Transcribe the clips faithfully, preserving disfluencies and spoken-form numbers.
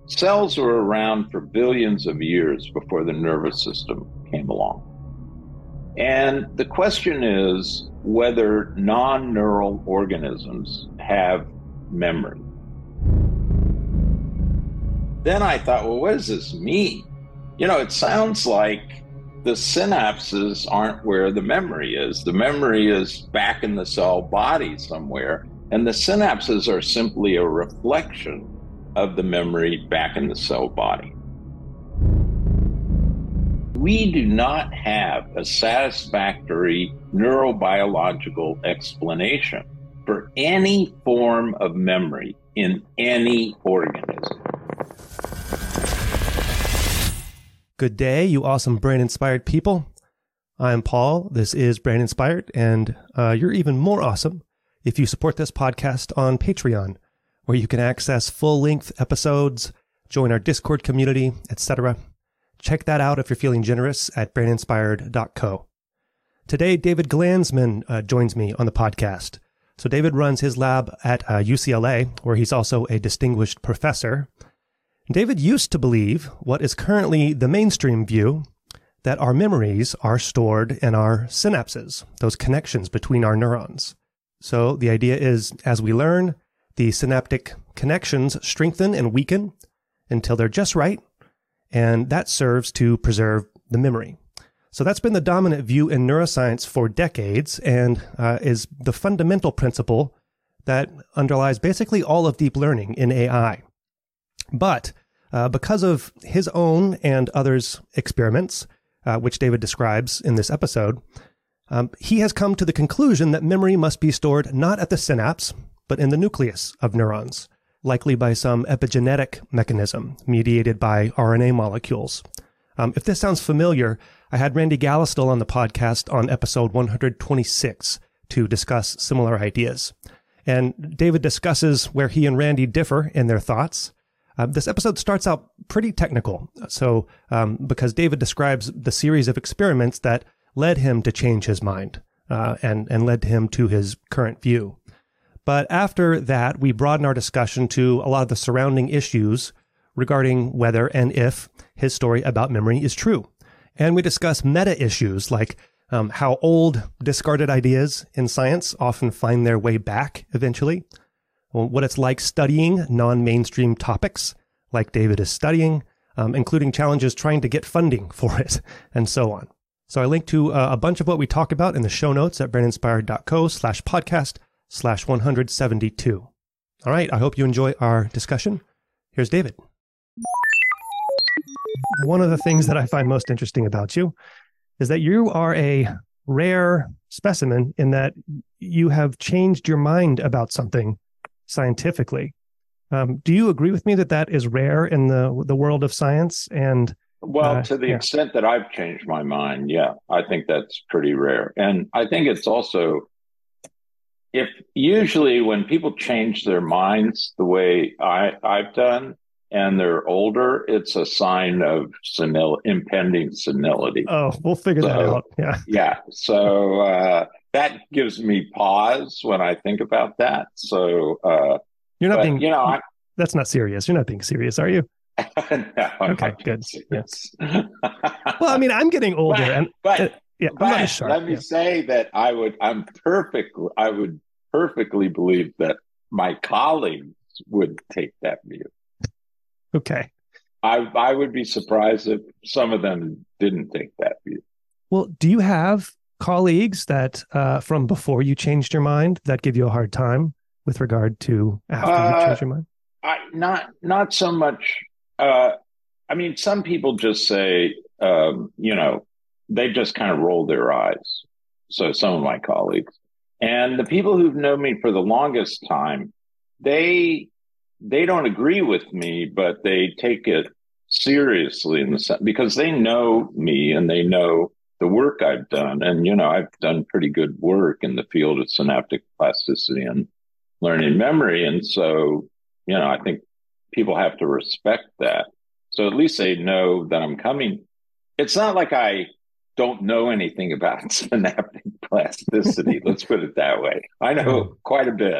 Cells were around for billions of years before the nervous system came along. And the question is whether non-neural organisms have memory. Then I thought, well, what does this mean? You know, it sounds like the synapses aren't where the memory is. The memory is back in the cell body somewhere, and the synapses are simply a reflection of the memory back in the cell body. We do not have a satisfactory neurobiological explanation for any form of memory in any organism. Good day, you awesome brain-inspired people. I'm Paul. This is Brain Inspired, and uh, you're even more awesome if you support this podcast on Patreon, where you can access full-length episodes, join our Discord community, et cetera. Check that out if you're feeling generous at brain inspired dot co. Today, David Glanzman uh, joins me on the podcast. So David runs his lab at uh, U C L A, where he's also a distinguished professor. David used to believe what is currently the mainstream view, that our memories are stored in our synapses, those connections between our neurons. So the idea is, as we learn, the synaptic connections strengthen and weaken until they're just right, and that serves to preserve the memory. So that's been the dominant view in neuroscience for decades, and uh, is the fundamental principle that underlies basically all of deep learning in A I. But uh, because of his own and others' experiments, uh, which David describes in this episode, um, he has come to the conclusion that memory must be stored not at the synapse, but in the nucleus of neurons, likely by some epigenetic mechanism mediated by R N A molecules. Um, if this sounds familiar, I had Randy Gallistel on the podcast on episode one hundred twenty-six to discuss similar ideas. And David discusses where he and Randy differ in their thoughts. Uh, this episode starts out pretty technical, so um, because David describes the series of experiments that led him to change his mind uh, and, and led him to his current view. But after that, we broaden our discussion to a lot of the surrounding issues regarding whether and if his story about memory is true. And we discuss meta issues like um, how old, discarded ideas in science often find their way back eventually, what it's like studying non-mainstream topics like David is studying, um, including challenges trying to get funding for it, and so on. So I link to uh, a bunch of what we talk about in the show notes at brain inspired dot co slash podcast slash one hundred seventy-two. All right, I hope you enjoy our discussion. Here's David. One of the things that I find most interesting about you is that you are a rare specimen in that you have changed your mind about something scientifically. Um, do you agree with me that that is rare in the the world of science? And well, uh, to the yeah. extent that I've changed my mind, yeah, I think that's pretty rare. And I think it's also, if usually when people change their minds the way I, I've done, and they're older, it's a sign of senil, impending senility. Oh, we'll figure so, that out. Yeah. Yeah. So uh, that gives me pause when I think about that. So uh, you're not but, being, you know, I, that's not serious. You're not being serious, are you? no, okay, good. Yes. Well, I mean, I'm getting older, but, and but, uh, yeah, but I'm not as sharp. Let me yeah. say that I would, I'm perfect. I would perfectly believe that my colleagues would take that view. Okay. I I would be surprised if some of them didn't take that view. Well, do you have colleagues that uh, from before you changed your mind that give you a hard time with regard to after uh, you changed your mind? I not not so much. Uh, I mean, some people just say, um, you know, they just kind of roll their eyes. So some of my colleagues and the people who've known me for the longest time, they. They don't agree with me, but they take it seriously in the sense because they know me and they know the work I've done. And, you know, I've done pretty good work in the field of synaptic plasticity and learning memory. And so, you know, I think people have to respect that. So at least they know that I'm coming. It's not like I don't know anything about synaptic plasticity. Let's put it that way. I know quite a bit.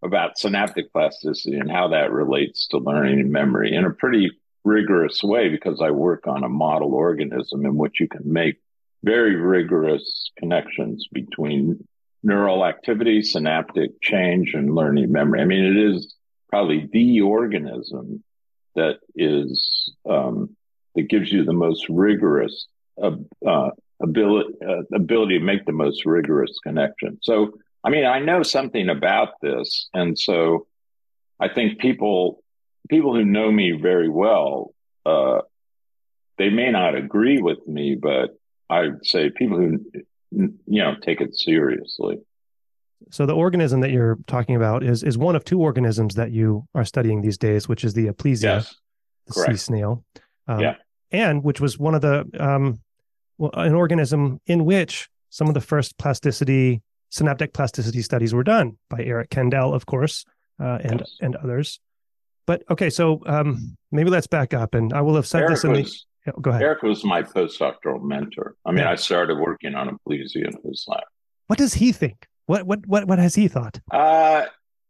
about synaptic plasticity and how that relates to learning and memory in a pretty rigorous way, because I work on a model organism in which you can make very rigorous connections between neural activity, synaptic change, and learning memory. I mean, it is probably the organism that is um, that gives you the most rigorous uh, uh, ability uh, ability to make the most rigorous connection. So, I mean, I know something about this, and so I think people people who know me very well, uh, they may not agree with me, but I'd say people who you know take it seriously. So the organism that you're talking about is is one of two organisms that you are studying these days, which is the Aplysia, Yes, the correct. sea snail, um, Yeah. and which was one of the um, well, an organism in which some of the first plasticity, synaptic plasticity studies were done by Eric Kandel, of course, uh, and Yes. and others. But okay, so um, maybe let's back up, and I will have said Eric this in was the. Go ahead. Eric was my postdoctoral mentor. I mean, Yeah. I started working on Aplysia in his lab. What does he think? What what what what has he thought? Uh,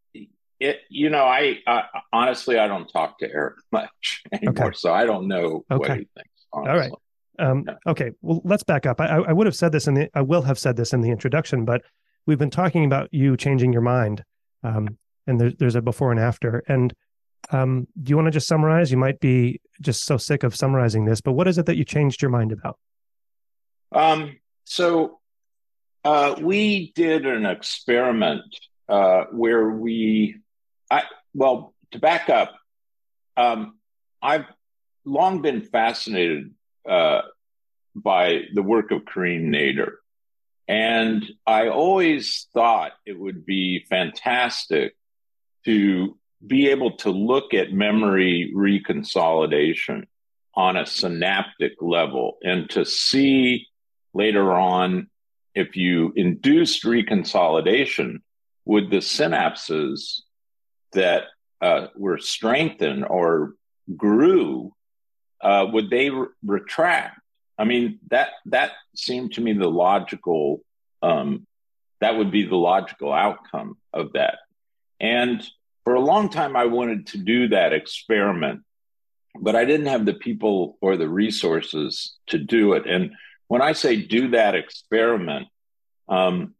it you know, I, I honestly I don't talk to Eric much anymore, Okay. so I don't know Okay. what he thinks. Honestly. All right. Um, Yeah. okay. Well, let's back up. I, I would have said this in the. I will have said this in the introduction, but we've been talking about you changing your mind, um, and there's there's a before and after. And um, do you want to just summarize? You might be just so sick of summarizing this, but what is it that you changed your mind about? Um. So uh, we did an experiment uh, where we, I well, to back up, um, I've long been fascinated uh, by the work of Karim Nader. And I always thought it would be fantastic to be able to look at memory reconsolidation on a synaptic level and to see later on if you induced reconsolidation, would the synapses that uh, were strengthened or grew, uh, would they re- retract? I mean, that that seemed to me the logical, um, that would be the logical outcome of that. And for a long time, I wanted to do that experiment, but I didn't have the people or the resources to do it. And when I say do that experiment, um,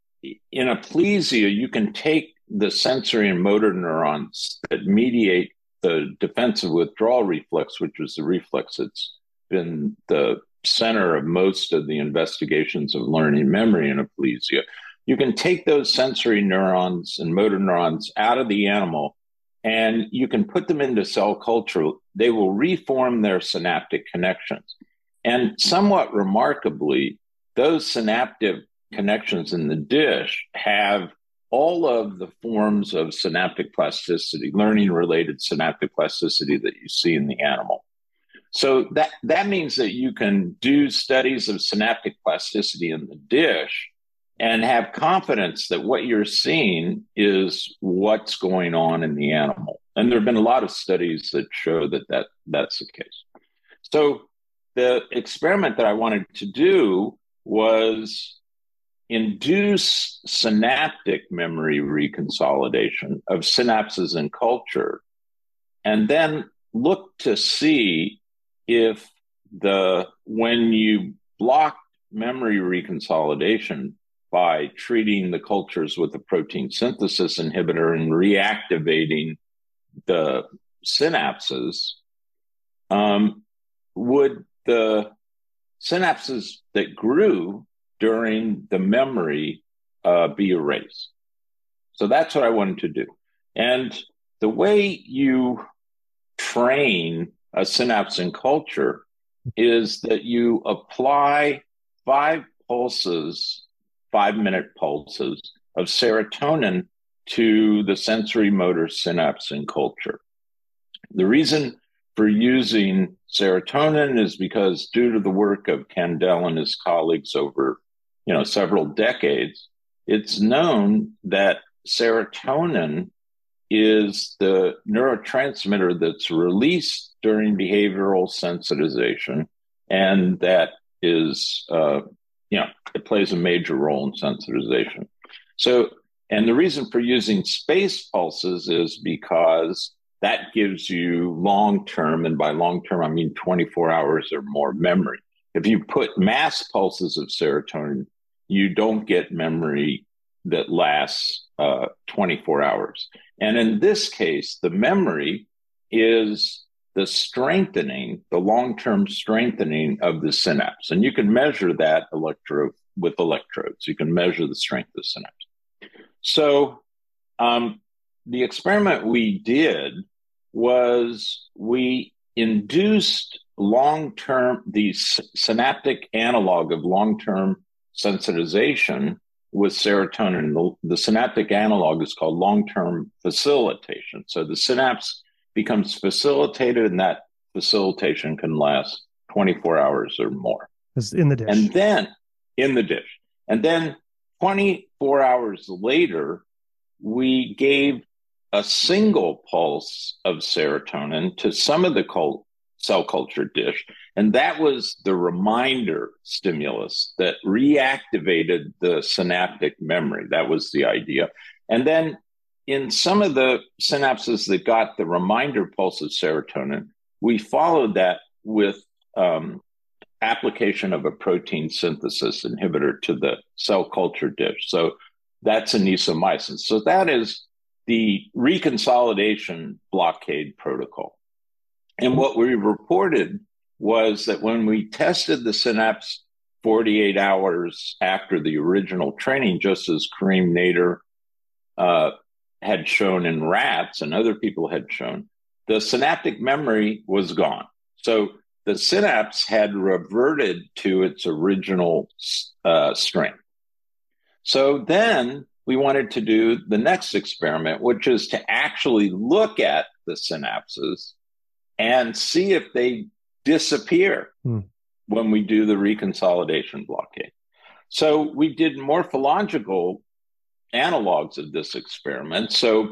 in Aplysia, you can take the sensory and motor neurons that mediate the defensive withdrawal reflex, which was the reflex that's been the center of most of the investigations of learning memory in Aplysia. You can take those sensory neurons and motor neurons out of the animal and you can put them into cell culture. They will reform their synaptic connections. And somewhat remarkably, those synaptic connections in the dish have all of the forms of synaptic plasticity, learning related synaptic plasticity that you see in the animal. So that, that means that you can do studies of synaptic plasticity in the dish and have confidence that what you're seeing is what's going on in the animal. And there have been a lot of studies that show that, that that's the case. So the experiment that I wanted to do was induce synaptic memory reconsolidation of synapses in culture, and then look to see if the when you block memory reconsolidation by treating the cultures with a protein synthesis inhibitor and reactivating the synapses, um, would the synapses that grew during the memory uh, be erased? So that's what I wanted to do. And the way you train a synapse in culture is that you apply five pulses, five minute pulses of serotonin to the sensory motor synapse in culture. The reason for using serotonin is because, due to the work of Kandel and his colleagues over, you know, several decades, it's known that serotonin is the neurotransmitter that's released during behavioral sensitization, and that is, uh, you know, it plays a major role in sensitization. So And the reason for using space pulses is because that gives you long-term, and by long-term, I mean twenty-four hours or more memory. If you put mass pulses of serotonin, you don't get memory that lasts uh, twenty-four hours. And in this case, the memory is the strengthening, the long-term strengthening of the synapse. And you can measure that electro with electrodes. You can measure the strength of the synapse. So um, the experiment we did was we induced long-term, the synaptic analog of long-term sensitization with serotonin. The, the synaptic analog is called long-term facilitation. So the synapse becomes facilitated, and that facilitation can last twenty-four hours or more. It's in the dish. And then in the dish. And then twenty-four hours later, we gave a single pulse of serotonin to some of the cult, cell culture dish. And that was the reminder stimulus that reactivated the synaptic memory. That was the idea. And then in some of the synapses that got the reminder pulse of serotonin, we followed that with um, application of a protein synthesis inhibitor to the cell culture dish. So that's anisomycin. So that is the reconsolidation blockade protocol. And what we reported was that when we tested the synapse forty-eight hours after the original training, just as Kareem Nader uh, had shown in rats and other people had shown, the synaptic memory was gone. So the synapse had reverted to its original uh, strength. So then we wanted to do the next experiment, which is to actually look at the synapses and see if they disappear hmm. when we do the reconsolidation blockade. So we did morphological analogs of this experiment. So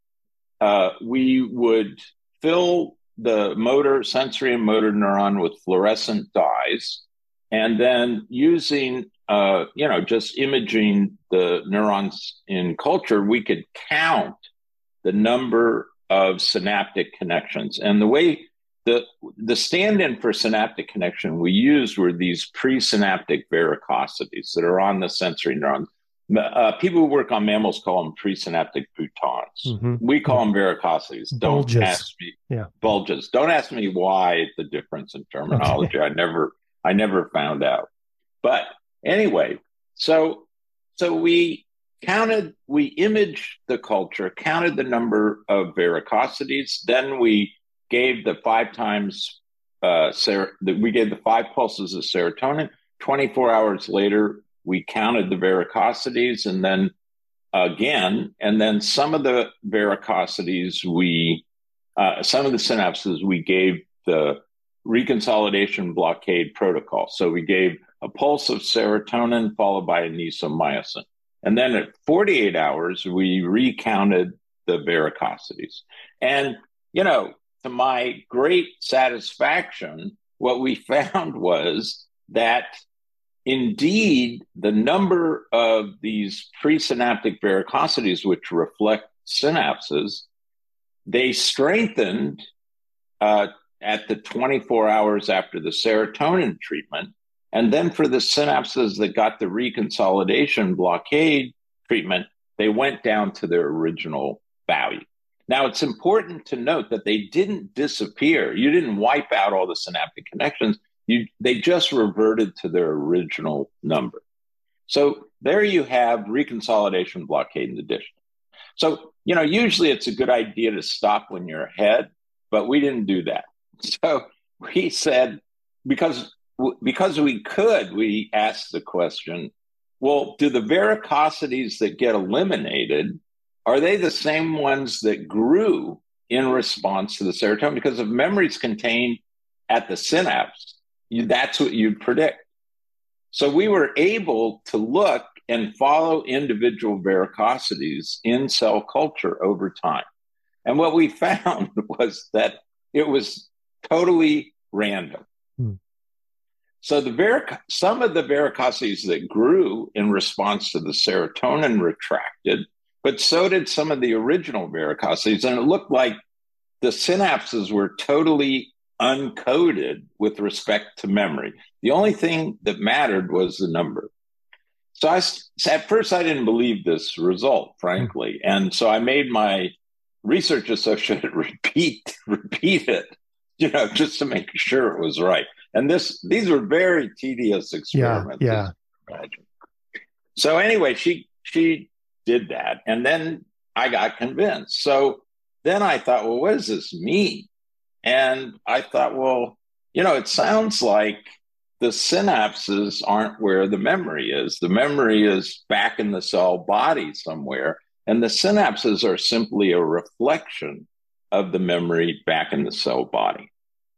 uh, we would fill the motor, sensory and motor neuron with fluorescent dyes, and then using, uh, you know, just imaging the neurons in culture, we could count the number of synaptic connections. And the way the the stand-in for synaptic connection we used were these presynaptic varicosities that are on the sensory neurons. Uh, people who work on mammals call them presynaptic boutons. Mm-hmm. We call them varicosities. Don't bulges. ask me. Yeah. Bulges. Don't ask me why the difference in terminology. Okay. I never, I never found out. But anyway, so so we counted, we imaged the culture, counted the number of varicosities. Then we gave the five times, uh, ser- we gave the five pulses of serotonin. twenty-four hours later, we counted the varicosities, and then again, and then some of the varicosities, we, uh, some of the synapses, we gave the reconsolidation blockade protocol. So we gave a pulse of serotonin followed by anisomycin. And then at forty-eight hours, we recounted the varicosities. And, you know, to my great satisfaction, what we found was that indeed, the number of these presynaptic varicosities, which reflect synapses, they strengthened uh, at the twenty-four hours after the serotonin treatment. And then for the synapses that got the reconsolidation blockade treatment, they went down to their original value. Now, it's important to note that they didn't disappear. You didn't wipe out all the synaptic connections. You, they just reverted to their original number. So there you have reconsolidation blockade in the dish. So, you know, usually it's a good idea to stop when you're ahead, but we didn't do that. So we said, because, because we could, we asked the question, well, do the varicosities that get eliminated, are they the same ones that grew in response to the serotonin? Because if memory is contained at the synapse, You, that's what you'd predict. So we were able to look and follow individual varicosities in cell culture over time. And what we found was that it was totally random. Hmm. So the varic- some of the varicosities that grew in response to the serotonin retracted, but so did some of the original varicosities. And it looked like the synapses were totally uncoded with respect to memory. The only thing that mattered was the number. So I, at first, I didn't believe this result, frankly. And so I made my research associate repeat, repeat it, you know, just to make sure it was right. And this, these were very tedious experiments. Yeah, yeah. So anyway, she, she did that. And then I got convinced. So then I thought, well, what does this mean? And I thought, well, you know, it sounds like the synapses aren't where the memory is. The memory is back in the cell body somewhere. And the synapses are simply a reflection of the memory back in the cell body.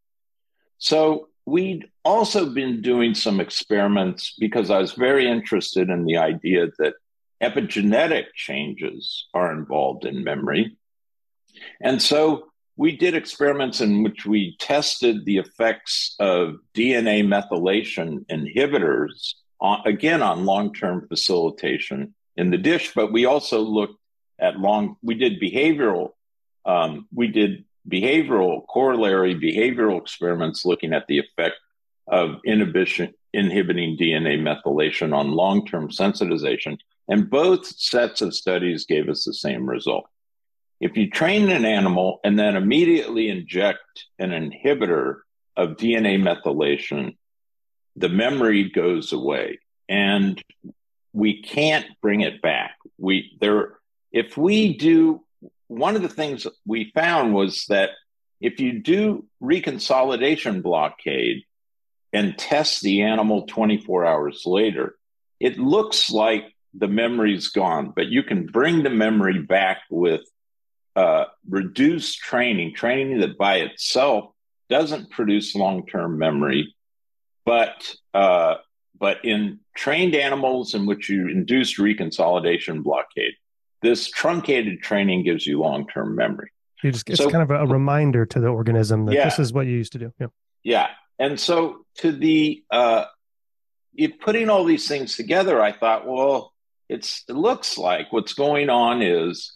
So we'd also been doing some experiments because I was very interested in the idea that epigenetic changes are involved in memory. And so we did experiments in which we tested the effects of D N A methylation inhibitors, on, again, on long-term facilitation in the dish, but we also looked at long, we did behavioral, um, we did behavioral, corollary behavioral experiments looking at the effect of inhibition, inhibiting D N A methylation on long-term sensitization. And both sets of studies gave us the same result. If you train an animal and then immediately inject an inhibitor of D N A methylation, the memory goes away and we can't bring it back. We there, if we do, one of the things we found was that if you do reconsolidation blockade and test the animal twenty-four hours later, it looks like the memory's gone, but you can bring the memory back with Uh, reduced training, training that by itself doesn't produce long-term memory, but uh, but in trained animals in which you induced reconsolidation blockade, this truncated training gives you long-term memory. You just, it's so, kind of a reminder to the organism that yeah, this is what you used to do. Yeah. Yeah. And so to the, uh, it, putting all these things together, I thought, well, it's, it looks like what's going on is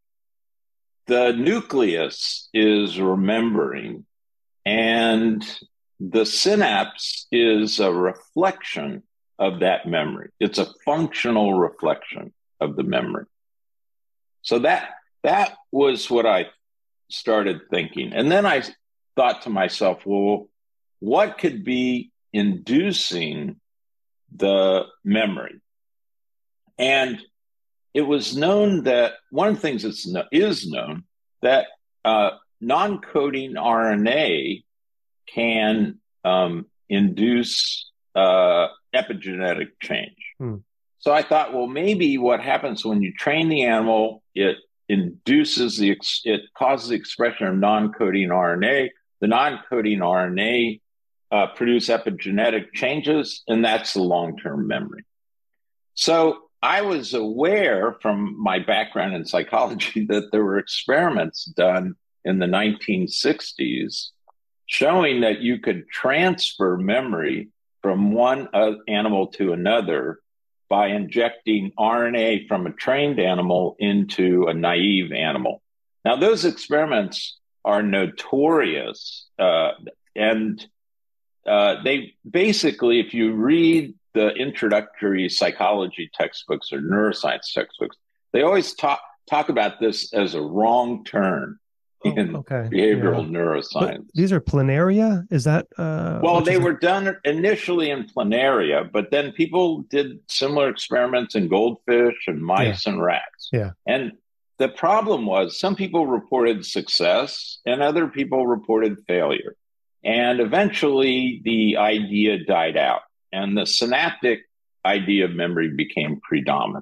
the nucleus is remembering and the synapse is a reflection of that memory. It's a functional reflection of the memory. So that, that was what I started thinking. And then I thought to myself, well, what could be inducing the memory? And it was known that one of the things that is known that uh, non-coding R N A can um, induce uh, epigenetic change. Hmm. So I thought, well, maybe what happens when you train the animal, it induces the, it causes the expression of non-coding R N A. The non-coding R N A uh, produce epigenetic changes, and that's the long-term memory. So I was aware from my background in psychology that there were experiments done in the nineteen sixties showing that you could transfer memory from one uh, animal to another by injecting R N A from a trained animal into a naive animal. Now, those experiments are notorious, uh, and uh, they basically, if you read the introductory psychology textbooks or neuroscience textbooks, they always talk talk about this as a wrong turn in oh, okay. behavioral yeah. neuroscience. But these are planaria? Is that? Uh, well, they were done initially in planaria, but then people did similar experiments in goldfish and mice yeah. and rats. Yeah. And the problem was some people reported success and other people reported failure. And eventually the idea died out and the synaptic idea of memory became predominant.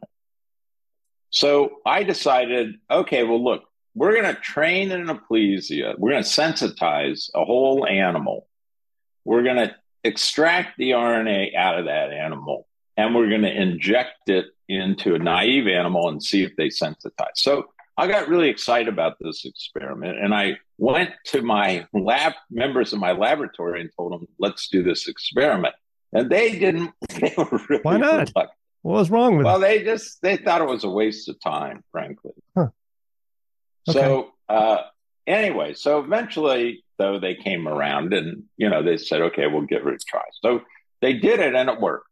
So I decided, okay, well, look, we're going to train an aplysia. We're going to sensitize a whole animal. We're going to extract the R N A out of that animal, and we're going to inject it into a naive animal and see if they sensitize. So I got really excited about this experiment, and I went to my lab members of my laboratory and told them, let's do this experiment. And they didn't. They were really Why not? reluctant. What was wrong with Well, it? they just they thought it was a waste of time, frankly. Huh. Okay. So uh, anyway, so eventually, though, they came around and you know they said, okay, we'll give it a try. So they did it, and it worked.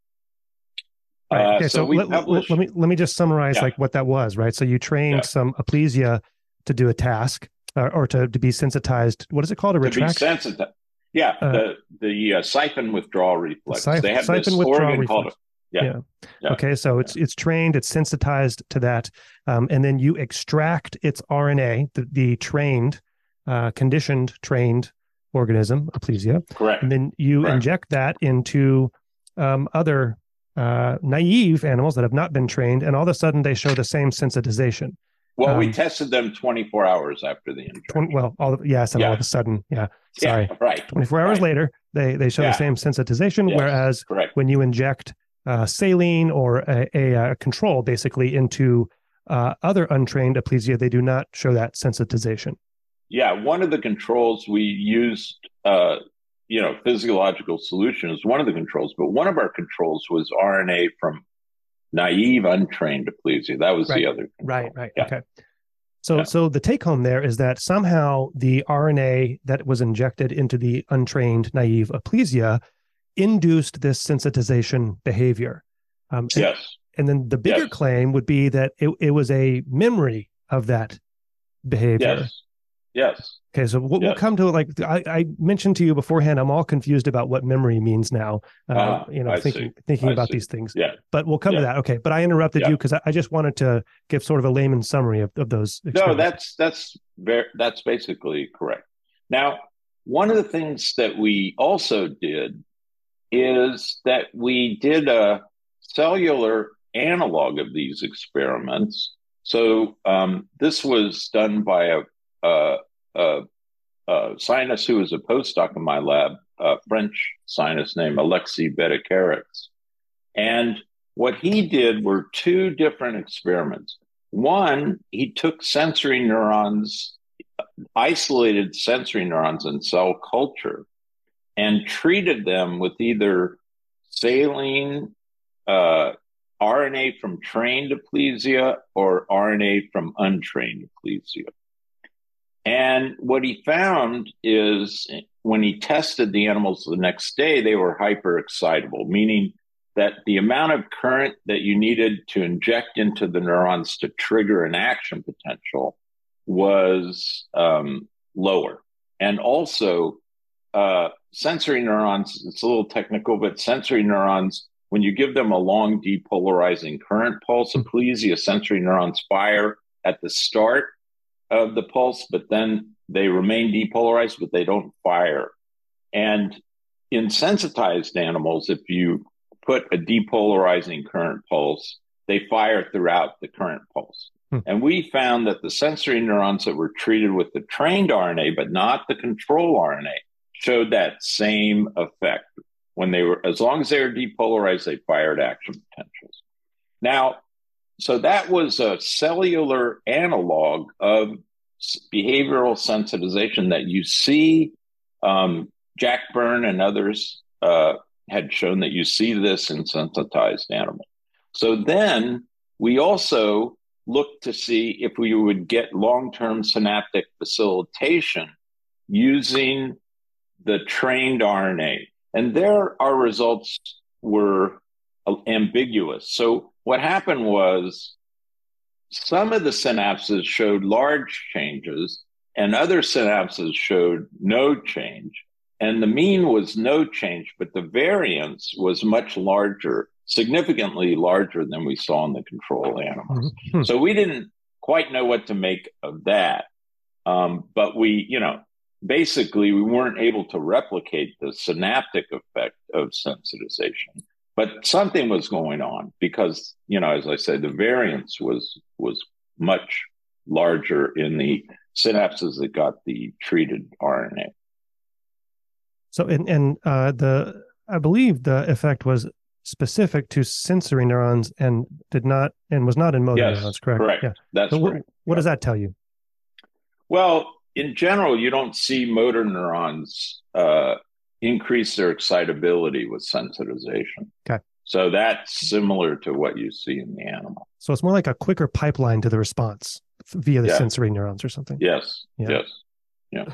Right. Uh, Okay. so So we let, let, published. let me let me just summarize Yeah, like what that was, right? So you trained yeah. some aplysia to do a task uh, or to, to be sensitized. What is it called? A To be retract? sensitive. Yeah, Uh, the the uh, siphon withdrawal reflex. siph- They have siphon this withdrawal organ called. reflex. Yeah, Yeah. yeah, Okay. So yeah. it's it's trained, it's sensitized to that, um, and then you extract its R N A, the, the trained, uh, conditioned, trained organism, aplysia, Correct, and then you correct. inject that into um, other uh, naive animals that have not been trained, and all of a sudden they show the same sensitization. Well, we Um, tested them twenty-four hours after the twenty, injection. well, all of, yeah, I said all Yeah, of a sudden, yeah, yeah, sorry, right, twenty-four hours right. later, they they show the Yeah, same sensitization, yes, whereas correct. when you inject uh, saline or a, a, a control basically into uh, other untrained aplysia, they do not show that sensitization. Yeah, one of the controls we used, uh, you know, physiological solution is one of the controls, but one of our controls was R N A from naive, untrained aplysia. That was the Right, other right, control. right. Yeah, Okay. So, yeah. so the take home there is that somehow the R N A that was injected into the untrained naive aplysia induced this sensitization behavior. Um, and, Yes, and then the bigger yes, claim would be that it, it was a memory of that behavior. yes, yes, Okay, so we'll, we'll yes. come to it. Like I, I mentioned to you beforehand, I'm all confused about what memory means now. Uh, Uh-huh. you know, I see. thinking thinking I about see. these things. Yeah, But we'll come to yeah, that. Okay, but I interrupted yeah. you because I, I just wanted to give sort of a layman summary of, of those No, experiences. that's that's very that's basically correct. Now, one of the things that we also did is that we did a cellular analog of these experiments. So um, this was done by a, a, a, a scientist who was a postdoc in my lab, a French scientist named Alexis Bedicaritz. And what he did were two different experiments. One, he took sensory neurons, isolated sensory neurons in cell culture, and treated them with either saline, uh, R N A from trained aplysia, or R N A from untrained aplysia. And what he found is when he tested the animals the next day, they were hyperexcitable, meaning that the amount of current that you needed to inject into the neurons to trigger an action potential was um, lower. And also, uh, sensory neurons, it's a little technical, but sensory neurons, when you give them a long depolarizing current pulse, aplysia sensory neurons fire at the start of the pulse, but then they remain depolarized, but they don't fire. And in sensitized animals, if you put a depolarizing current pulse, they fire throughout the current pulse. Hmm. And we found that the sensory neurons that were treated with the trained R N A, but not the control R N A, showed that same effect. When they were, as long as they were depolarized, they fired action potentials. Now, so that was a cellular analog of behavioral sensitization that you see. Um, Jack Byrne and others uh, had shown that you see this in sensitized animals. So then we also looked to see if we would get long-term synaptic facilitation using the trained R N A. And there our results were ambiguous. So what happened was some of the synapses showed large changes and other synapses showed no change. And the mean was no change, but the variance was much larger, significantly larger than we saw in the control animals. Mm-hmm. So we didn't quite know what to make of that. Um, but we, you know, basically we weren't able to replicate the synaptic effect of sensitization. But something was going on because, you know, as I said, the variance was was much larger in the synapses that got the treated R N A. So, and, and uh, the I believe the effect was specific to sensory neurons and did not and was not in motor Yes, neurons. Correct. correct. Yeah. That's so what, right. what yeah. does that tell you? Well, in general, you don't see motor neurons uh, increase their excitability with sensitization. Okay. So that's similar to what you see in the animal. So it's more like a quicker pipeline to the response via the yeah. sensory neurons or something. Yes. Yeah. Yes. Yeah.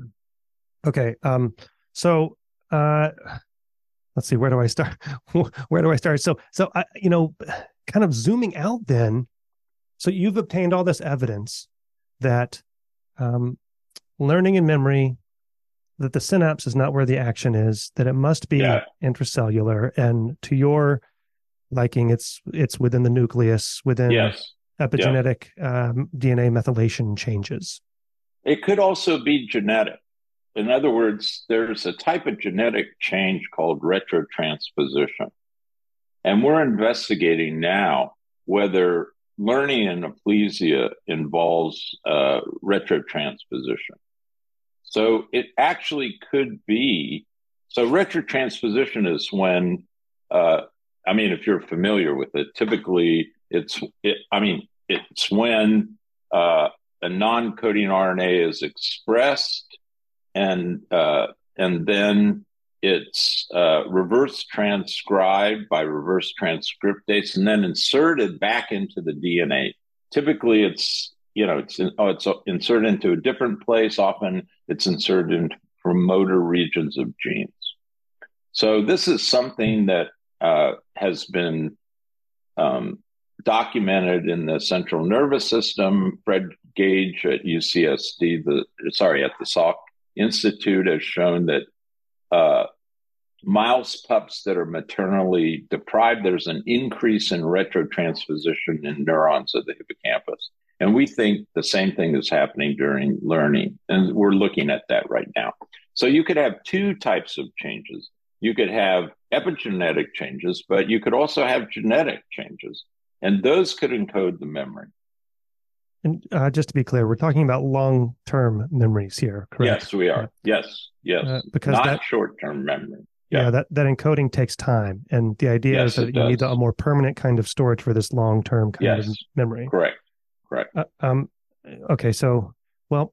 Okay. Um, so uh, let's see, where do I start? Where do I start? So, so I, you know, kind of zooming out then, so you've obtained all this evidence that um, learning and memory, that the synapse is not where the action is, that it must be yeah. intracellular, and to your liking, it's it's within the nucleus, within yes. epigenetic yeah. um, D N A methylation changes. It could also be genetic. In other words, there's a type of genetic change called retrotransposition. And we're investigating now whether learning anaplesia involves uh, retrotransposition. So it actually could be, so retrotransposition is when, uh, I mean, if you're familiar with it, typically it's, it, I mean, it's when uh, a non-coding R N A is expressed and uh, and then it's uh, reverse transcribed by reverse transcriptase and then inserted back into the D N A. Typically, it's you know it's in, oh, it's inserted into a different place. Often, it's inserted into promoter regions of genes. So this is something that uh, has been um, documented in the central nervous system. Fred Gage at U C S D, the sorry at the Salk Institute, has shown that uh, mouse pups that are maternally deprived, there's an increase in retrotransposition in neurons of the hippocampus. And we think the same thing is happening during learning. And we're looking at that right now. So you could have two types of changes. You could have epigenetic changes, but you could also have genetic changes. And those could encode the memory. And uh, just to be clear, we're talking about long-term memories here, correct? Yes, we are. Yeah. Yes, yes. Uh, because not that, short-term memory. Yeah. yeah, that, that encoding takes time. And the idea yes, is that you does. need a more permanent kind of storage for this long-term kind yes. of memory. Correct, correct. Uh, um, okay, so, well,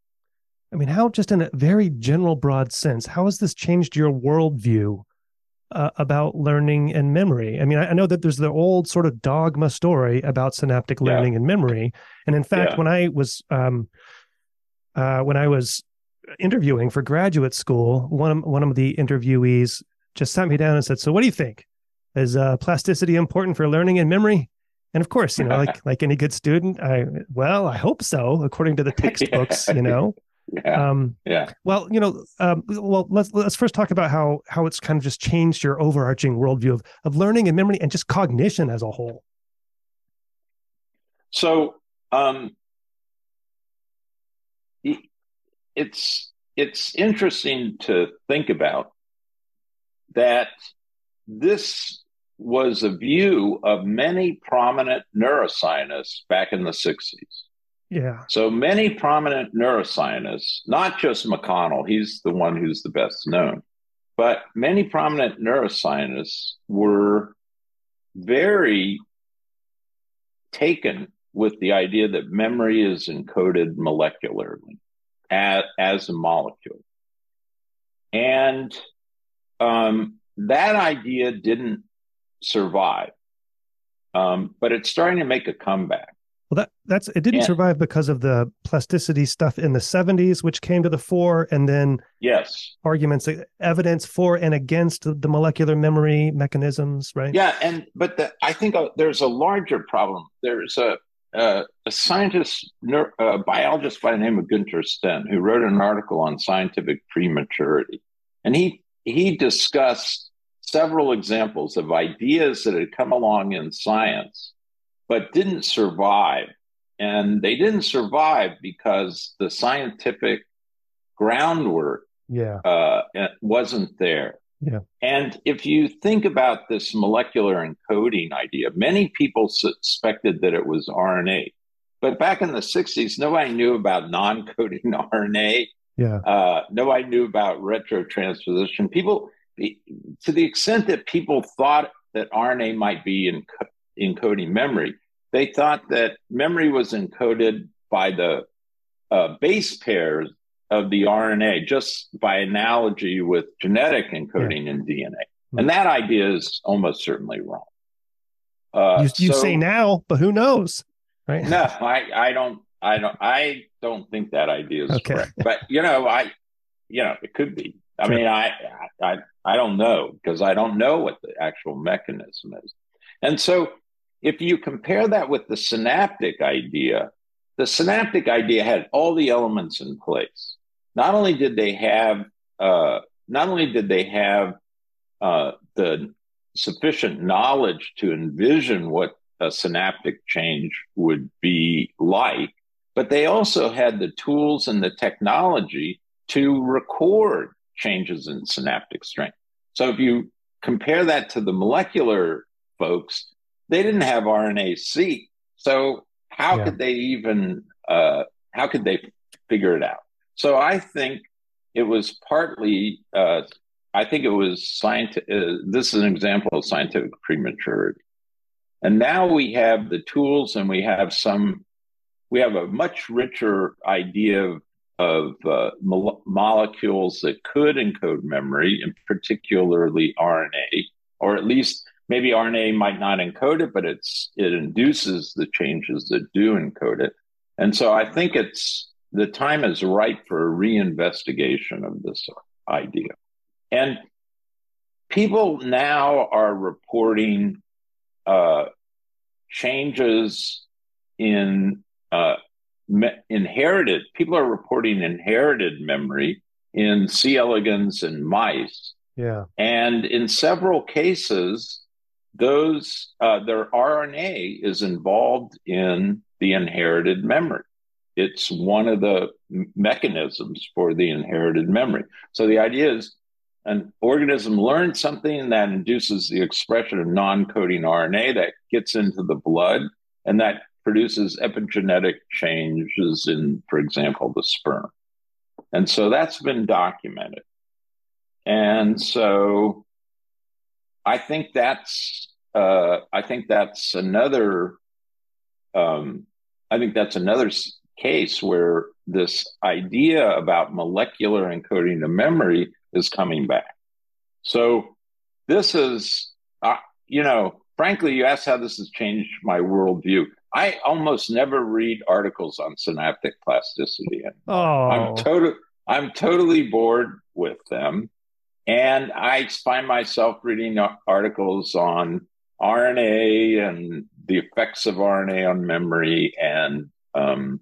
I mean, how, just in a very general, broad sense, how has this changed your worldview Uh, about learning and memory? I mean, I, I know that there's the old sort of dogma story about synaptic learning yeah. and memory. And in fact, yeah. when I was um, uh, when I was interviewing for graduate school, one of, one of the interviewees just sat me down and said, "So, what do you think? Is uh, plasticity important for learning and memory?" And of course, you know, like like any good student, I well, I hope so, according to the textbooks, yeah. you know. Yeah. Um, yeah. Well, you know, um, well, let's let's first talk about how how it's kind of just changed your overarching worldview of of learning and memory and just cognition as a whole. So, um, it's it's interesting to think about that. This was a view of many prominent neuroscientists back in the sixties. Yeah. So many prominent neuroscientists, not just McConnell, he's the one who's the best known, but many prominent neuroscientists were very taken with the idea that memory is encoded molecularly as, as a molecule. And um, that idea didn't survive, um, but it's starting to make a comeback. Well, that that's it didn't and, survive because of the plasticity stuff in the seventies, which came to the fore, and then yes, arguments, evidence for and against the molecular memory mechanisms, right? Yeah, and but the, I think uh, there's a larger problem. There's a uh, a scientist, neuro, a biologist by the name of Günther Sten, who wrote an article on scientific prematurity, and he he discussed several examples of ideas that had come along in science but didn't survive. And they didn't survive because the scientific groundwork yeah. uh, wasn't there. Yeah. And if you think about this molecular encoding idea, many people suspected that it was R N A. But back in the sixties, nobody knew about non-coding R N A. Yeah. Uh, nobody knew about retrotransposition. People, to the extent that people thought that R N A might be in encoding memory, they thought that memory was encoded by the uh, base pairs of the R N A, just by analogy with genetic encoding yeah. in D N A. And that idea is almost certainly wrong. Uh, you you so, say now, but who knows, right? No, I, I don't, I don't, I don't think that idea is Okay. correct. But you know, I, you know, it could be. I Sure. mean, I, I, I don't know because I don't know what the actual mechanism is. And so, if you compare that with the synaptic idea, the synaptic idea had all the elements in place. Not only did they have, uh, not only did they have uh, the sufficient knowledge to envision what a synaptic change would be like, but they also had the tools and the technology to record changes in synaptic strength. So if you compare that to the molecular folks, they didn't have R N A seq. So how yeah. could they even, uh, how could they figure it out? So I think it was partly, uh, I think it was scientific. Uh, this is an example of scientific prematurity. And now we have the tools and we have some, we have a much richer idea of, of uh, mo- molecules that could encode memory, and particularly R N A, or at least maybe R N A might not encode it, but it's it induces the changes that do encode it. And so I think it's, the time is right for a reinvestigation of this idea. And people now are reporting uh, changes in uh, me- inherited, people are reporting inherited memory in C. elegans and mice. Yeah. And in several cases, those, uh, their R N A is involved in the inherited memory. It's one of the mechanisms for the inherited memory. So the idea is an organism learns something that induces the expression of non-coding R N A that gets into the blood, and that produces epigenetic changes in, for example, the sperm. And so that's been documented. And so I think that's, uh, I think that's another, um, I think that's another case where this idea about molecular encoding of memory is coming back. So this is, uh, you know, frankly, you asked how this has changed my worldview. I almost never read articles on synaptic plasticity anymore. Oh. I'm totally, I'm totally bored with them. And I find myself reading articles on R N A and the effects of R N A on memory, and um,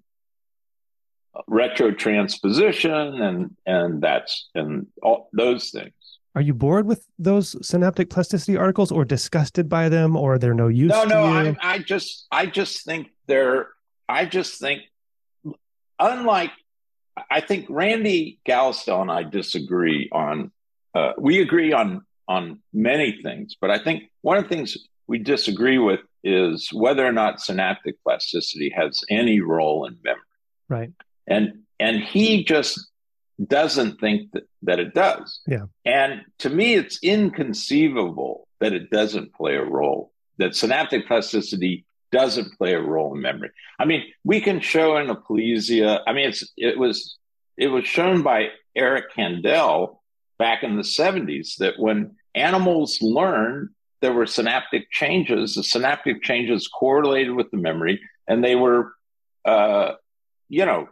retrotransposition, and and that's and all those things. Are you bored with those synaptic plasticity articles, or disgusted by them, or they're no use no, to no, you? I, I just, I just think they're, I just think, unlike, I think Randy Gallistel and I disagree on, uh, we agree on, on many things, but I think one of the things we disagree with is whether or not synaptic plasticity has any role in memory. Right. And, and he just doesn't think that, that it does. Yeah. And to me, it's inconceivable that it doesn't play a role, that synaptic plasticity doesn't play a role in memory. I mean, we can show anaplesia. I mean, it's, it was, it was shown by Eric Kandel back in the seventies that when animals learned, there were synaptic changes. The synaptic changes correlated with the memory, and they were, uh, you know,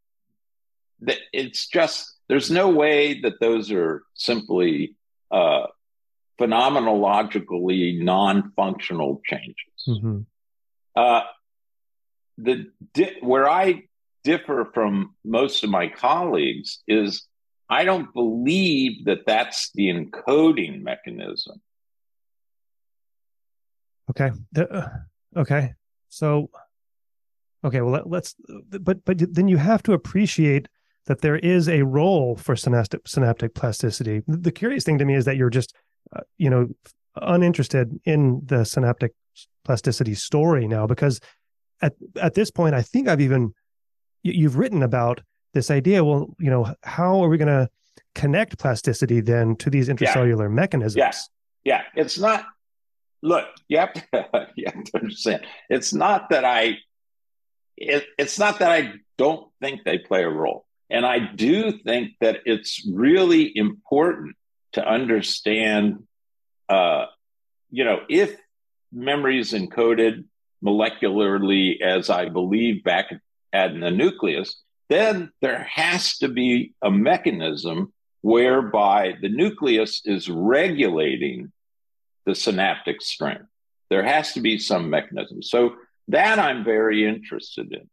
it's just, there's no way that those are simply uh, phenomenologically non-functional changes. Mm-hmm. Uh, the di- where I differ from most of my colleagues is I don't believe that that's the encoding mechanism. Okay. Uh, okay. So, okay. Well, let, let's. But but then you have to appreciate that there is a role for synaptic synaptic plasticity. The curious thing to me is that you're just, uh, you know, uninterested in the synaptic plasticity story now, because at at this point, I think I've even you've written about this idea. Well, you know, how are we going to connect plasticity then to these intracellular yeah. mechanisms? Yes, yeah. yeah. It's not. Look, you have to you have to understand. It's not that I. It, it's not that I don't think they play a role. And I do think that it's really important to understand uh, you know, if memory is encoded molecularly, as I believe back at the nucleus, then there has to be a mechanism whereby the nucleus is regulating the synaptic strength. There has to be some mechanism. So that I'm very interested in.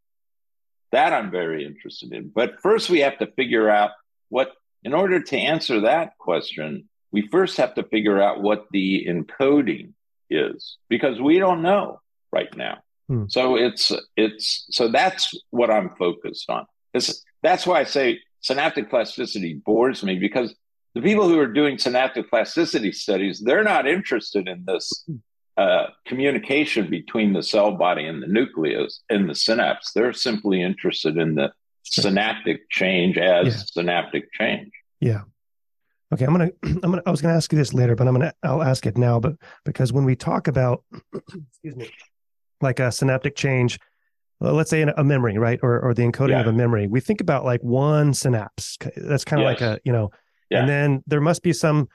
That I'm very interested in. But first we have to figure out what, in order to answer that question, we first have to figure out what the encoding is, because we don't know right now. Hmm. So it's, it's, so that's what I'm focused on. It's, that's why I say synaptic plasticity bores me, because the people who are doing synaptic plasticity studies, they're not interested in this uh, communication between the cell body and the nucleus and the synapse. They're simply interested in the synaptic change as yeah. synaptic change. Yeah. Okay. I'm gonna. I'm gonna. I was gonna ask you this later, but I'm gonna. I'll ask it now. But because when we talk about, excuse me, like a synaptic change, well, let's say in a memory, right, or or the encoding yeah. of a memory, we think about like one synapse. That's kind of yes. like a, you know. Yeah. And then there must be some,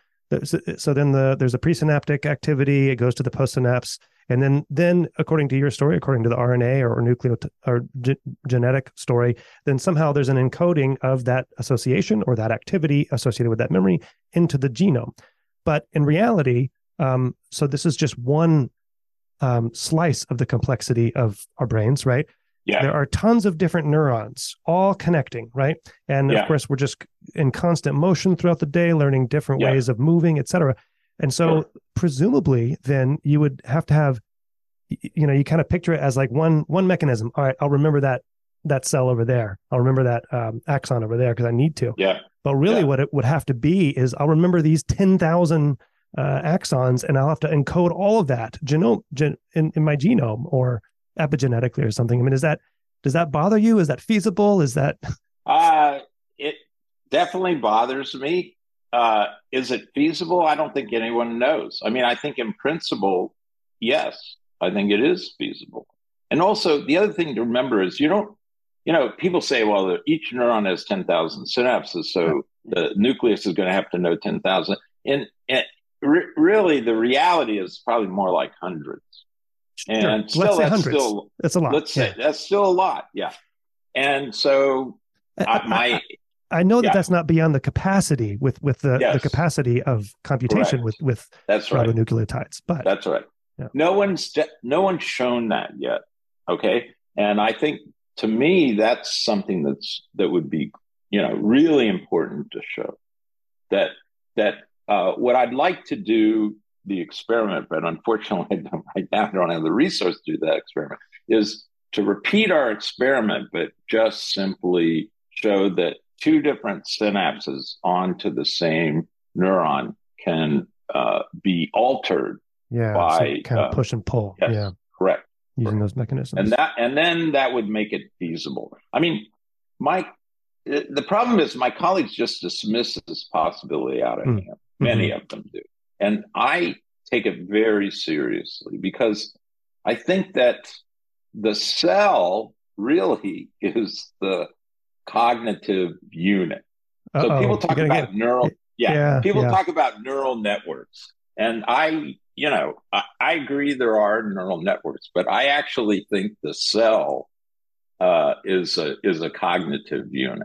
so then the there's a presynaptic activity, it goes to the postsynapse. And then, then according to your story, according to the R N A or, or nucleo or ge- genetic story, then somehow there's an encoding of that association or that activity associated with that memory into the genome. But in reality, um, so this is just one um, slice of the complexity of our brains, right? Yeah. There are tons of different neurons all connecting, right? And yeah. of course, we're just in constant motion throughout the day, learning different yeah. ways of moving, et cetera. And so sure. presumably then you would have to have, you know, you kind of picture it as like one, one mechanism. All right, I'll remember that, that cell over there. I'll remember that um, axon over there because I need to. Yeah. But really yeah. what it would have to be is I'll remember these ten thousand uh, axons and I'll have to encode all of that genome gen- in, in my genome or epigenetically or something. I mean, is that, does that bother you? Is that feasible? Is that? Uh, it definitely bothers me. Uh, is it feasible? I don't think anyone knows. I mean, I think in principle, yes, I think it is feasible. And also the other thing to remember is you don't, you know, people say, well, each neuron has ten thousand synapses. So the nucleus is going to have to know ten thousand. And, and re- really the reality is probably more like hundreds. And sure. still, let's say that's hundreds. still, that's a lot. Let's say yeah. that's still a lot. Yeah. And so I, I, my, I, I know that yeah. that's not beyond the capacity with, with the, yes. the capacity of computation Correct. with, with that's right. nucleotides, but that's right. Yeah. No one's, no one's shown that yet. Okay. And I think to me, that's something that's, that would be, you know, really important to show that, that, uh, what I'd like to do the experiment, but unfortunately right now I don't have the resource to do that experiment, is to repeat our experiment, but just simply show that two different synapses onto the same neuron can uh, be altered yeah, by so kind of uh, push and pull. Yes, yeah, correct. Using correct. those mechanisms, and that, and then that would make it feasible. I mean, my the problem is my colleagues just dismiss this possibility out of mm. hand. Many mm-hmm. of them do. And I take it very seriously because I think that the cell really is the cognitive unit. Uh-oh. So people talk about get... neural, yeah, yeah people yeah. talk about neural networks. And I, you know, I, I agree there are neural networks, but I actually think the cell uh, is a is a cognitive unit.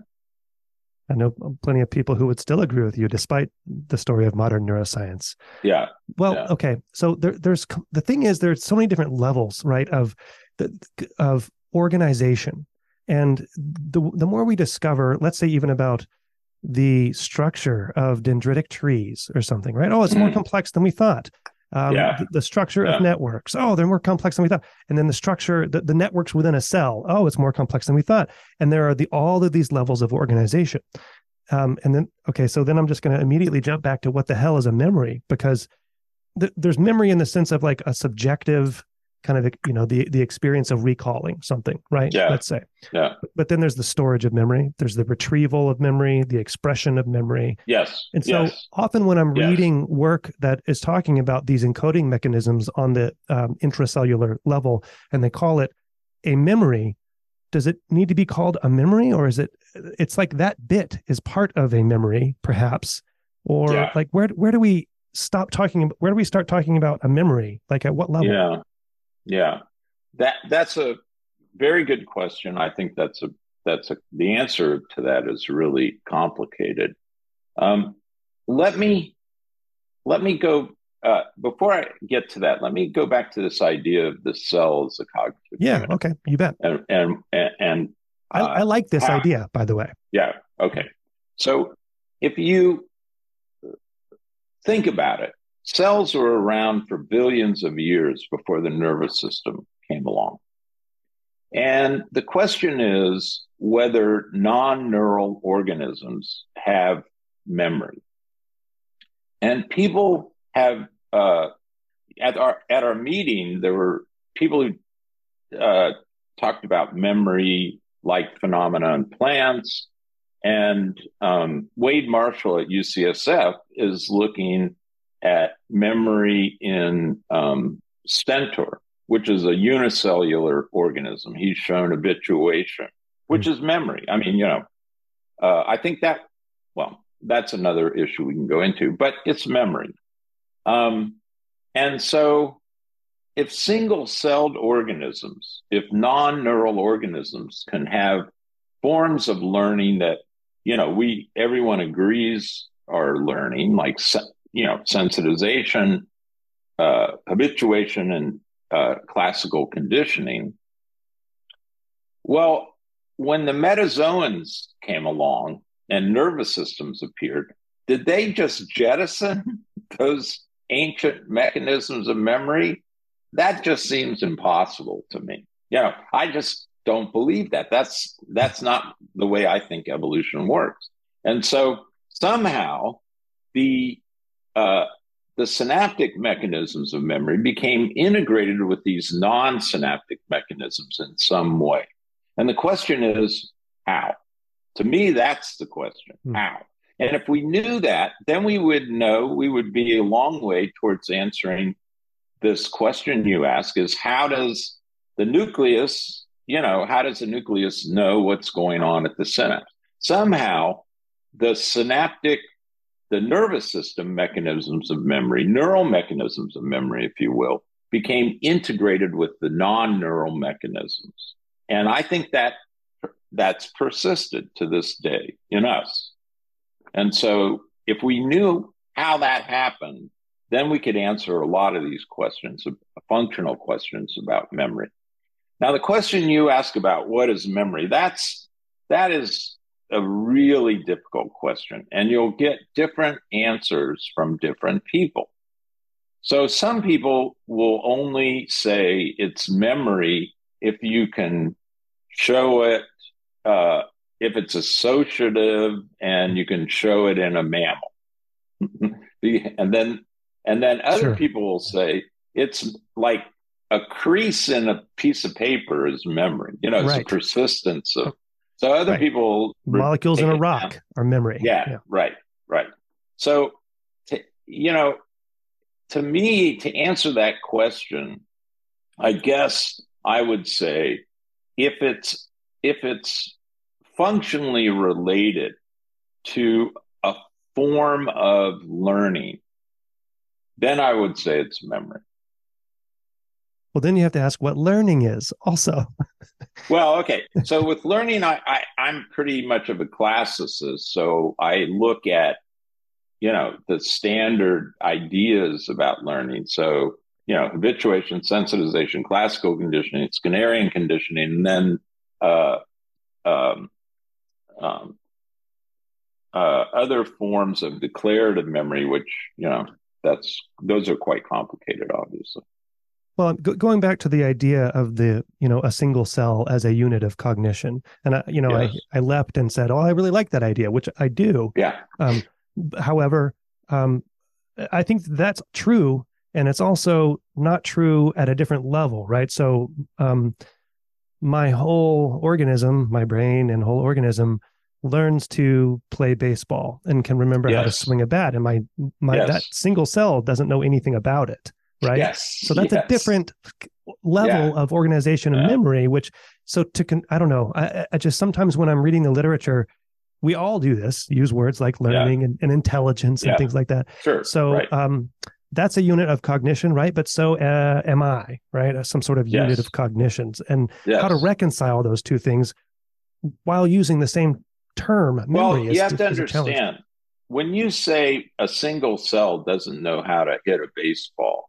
I know plenty of people who would still agree with you, despite the story of modern neuroscience. Yeah. Well, yeah. okay. So there, there's the thing is, there's so many different levels, right, of the of organization, and the the more we discover, let's say even about the structure of dendritic trees or something, right? Oh, it's more complex than we thought. Um, yeah. the, the structure yeah. of networks. Oh, they're more complex than we thought. And then the structure, the, the networks within a cell. Oh, it's more complex than we thought. And there are the all of these levels of organization. Um, and then, okay, so then I'm just going to immediately jump back to what the hell is a memory? Because th- there's memory in the sense of like a subjective kind of, you know, the the experience of recalling something, right? Yeah. Let's say. Yeah. But then there's the storage of memory. There's the retrieval of memory, the expression of memory. Yes. And so yes. often when I'm yes. reading work that is talking about these encoding mechanisms on the um, intracellular level, and they call it a memory, does it need to be called a memory, or is it, it's like that bit is part of a memory, perhaps, or yeah. like where where do we stop talking about, where do we start talking about a memory? Like at what level? Yeah. Yeah. That that's a very good question. I think that's a that's a the answer to that is really complicated. Um, let me let me go uh, before I get to that. Let me go back to this idea of the cell as a cognitive Yeah. unit. Okay. You bet. And and and, and uh, I, I like this how, idea, by the way. Yeah. Okay. So if you think about it, cells were around for billions of years before the nervous system came along. And the question is whether non-neural organisms have memory. And people have, uh, at our at our meeting, there were people who uh, talked about memory-like phenomena in plants. And um, Wade Marshall at U C S F is looking at memory in um, Stentor, which is a unicellular organism. He's shown habituation, which is memory. I mean, you know, uh, I think that, well, that's another issue we can go into, but it's memory. Um, and so if single-celled organisms, if non-neural organisms can have forms of learning that, you know, we, everyone agrees are learning, like, you know, sensitization, uh, habituation, and uh, classical conditioning. Well, when the metazoans came along and nervous systems appeared, did they just jettison those ancient mechanisms of memory? That just seems impossible to me. You know, I just don't believe that. That's that's not the way I think evolution works. And so somehow the uh, the synaptic mechanisms of memory became integrated with these non-synaptic mechanisms in some way. And the question is, how? To me, that's the question, hmm. how? And if we knew that, then we would know, we would be a long way towards answering this question you ask, is how does the nucleus, you know, how does the nucleus know what's going on at the synapse? Somehow, the synaptic, the nervous system mechanisms of memory, neural mechanisms of memory, if you will, became integrated with the non-neural mechanisms. And I think that that's persisted to this day in us. And so if we knew how that happened, then we could answer a lot of these questions, functional questions about memory. Now, the question you ask about what is memory, that's, that is a really difficult question, and you'll get different answers from different people. So some people will only say it's memory if you can show it, uh, if it's associative and you can show it in a mammal. and then and then other sure. people will say it's like a crease in a piece of paper is memory. You know, it's right. a persistence of. So other right. people molecules in a rock down. Are memory. Yeah, yeah, right, right. So, to, you know, to me, to answer that question, I guess I would say if it's if it's functionally related to a form of learning, then I would say it's memory. Well, then you have to ask what learning is also. Well, okay. So with learning, I, I, I'm pretty much of a classicist. So I look at, you know, the standard ideas about learning. So, you know, habituation, sensitization, classical conditioning, Skinnerian conditioning, and then uh, um, um, uh, other forms of declarative memory, which, you know, that's those are quite complicated, obviously. Well, go, going back to the idea of the, you know, a single cell as a unit of cognition, and I, you know, yes. I, I leapt and said, "Oh, I really like that idea," which I do. Yeah. Um, however, um, I think that's true, and it's also not true at a different level, right? So, um, my whole organism, my brain and whole organism, learns to play baseball and can remember yes. how to swing a bat, and my my yes. that single cell doesn't know anything about it. Right. Yes. So that's yes. a different level yeah. of organization and yeah. memory, which, so to, con- I don't know, I, I just, sometimes when I'm reading the literature, we all do this, use words like learning yeah. and, and intelligence and yeah. things like that. Sure. So right. um, that's a unit of cognition, right? But so uh, am I, right? Some sort of unit yes. of cognitions, and yes. how to reconcile those two things while using the same term. Memory well, you is, have to is understand, when you say a single cell doesn't know how to hit a baseball,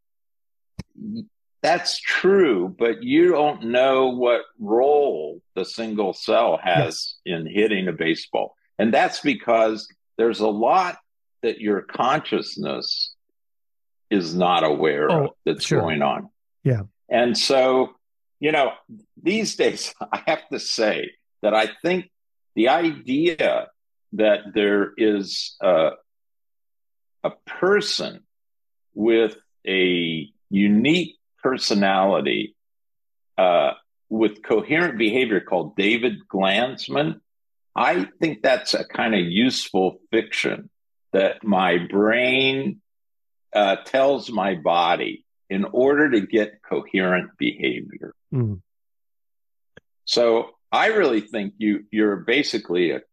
that's true, but you don't know what role the single cell has yes. in hitting a baseball. And that's because there's a lot that your consciousness is not aware oh, of that's sure. going on. Yeah. And so, you know, these days, I have to say that I think the idea that there is a, a person with a unique personality uh, with coherent behavior called David Glanzman, I think that's a kind of useful fiction that my brain uh, tells my body in order to get coherent behavior. Mm. So I really think you you're basically a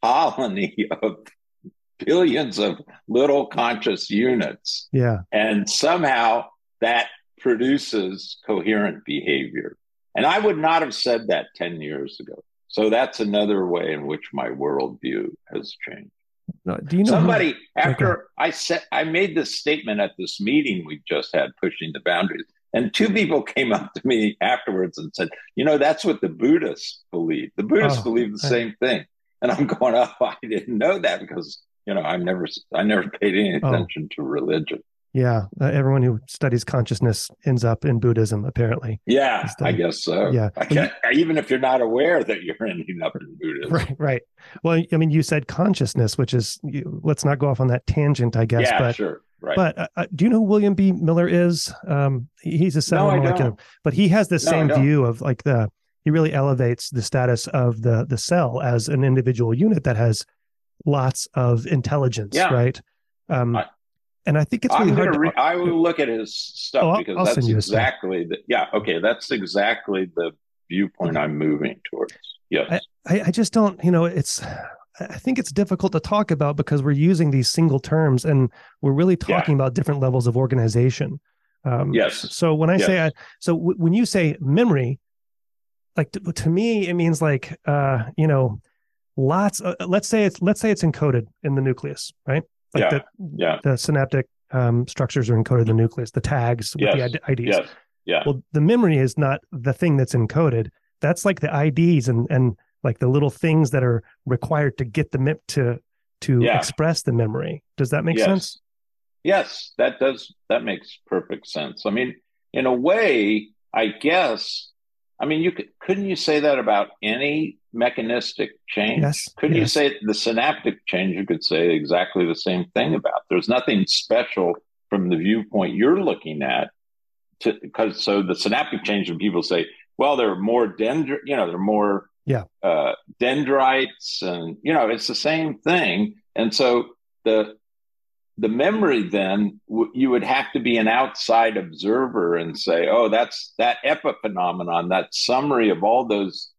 colony of billions of little conscious units. Yeah. And somehow that produces coherent behavior. And I would not have said that ten years ago. So that's another way in which my worldview has changed. No, do you know Somebody, who, after okay. I said, I made this statement at this meeting we just had, Pushing the Boundaries, and two people came up to me afterwards and said, you know, that's what the Buddhists believe. The Buddhists oh, believe the I, same thing. And I'm going, oh, I didn't know that because, you know, I never, I never paid any attention oh. to religion. Yeah, uh, everyone who studies consciousness ends up in Buddhism, apparently. Yeah, the, I guess so. Yeah, I can't, well, you, even if you're not aware that you're ending up in Buddhism. Right, right. Well, I mean, you said consciousness, which is, you, let's not go off on that tangent, I guess. Yeah, but, sure. Right. But uh, do you know who William B. Miller is? Um, he's a cellular no, molecular, but he has the no, same view of like the, he really elevates the status of the the cell as an individual unit that has lots of intelligence, yeah. right? Um, I, and I think it's really I'm hard. Re- to, I will look at his stuff oh, because I'll that's exactly the, yeah. Okay. That's exactly the viewpoint okay. I'm moving towards. Yes. I, I just don't, you know, it's, I think it's difficult to talk about because we're using these single terms and we're really talking yeah. about different levels of organization. Um, yes. So when I yes. say, I, so w- when you say memory, like to, to me, it means like, uh, you know, lots of, let's say it's, let's say it's encoded in the nucleus, right? Like yeah. the, yeah. the synaptic um, structures are encoded in the nucleus, the tags with yes. the I Ds. Yes. Yeah. Well, the memory is not the thing that's encoded. That's like the I Ds and, and like the little things that are required to get the mem- to, to yeah. express the memory. Does that make yes. sense? Yes, that does. That makes perfect sense. I mean, in a way, I guess, I mean, you could, couldn't you say that about any mechanistic change? Yes. Couldn't yes. you say the synaptic change, you could say exactly the same thing about? There's nothing special from the viewpoint you're looking at to, because so the synaptic change, when people say, well, there are more dendr, you know, there are more yeah. uh, dendrites and, you know, it's the same thing. And so the, the memory then, w- you would have to be an outside observer and say, oh, that's that epiphenomenon, that summary of all those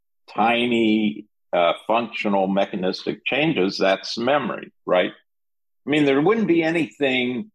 tiny uh, functional mechanistic changes, that's memory, right? I mean, there wouldn't be anything,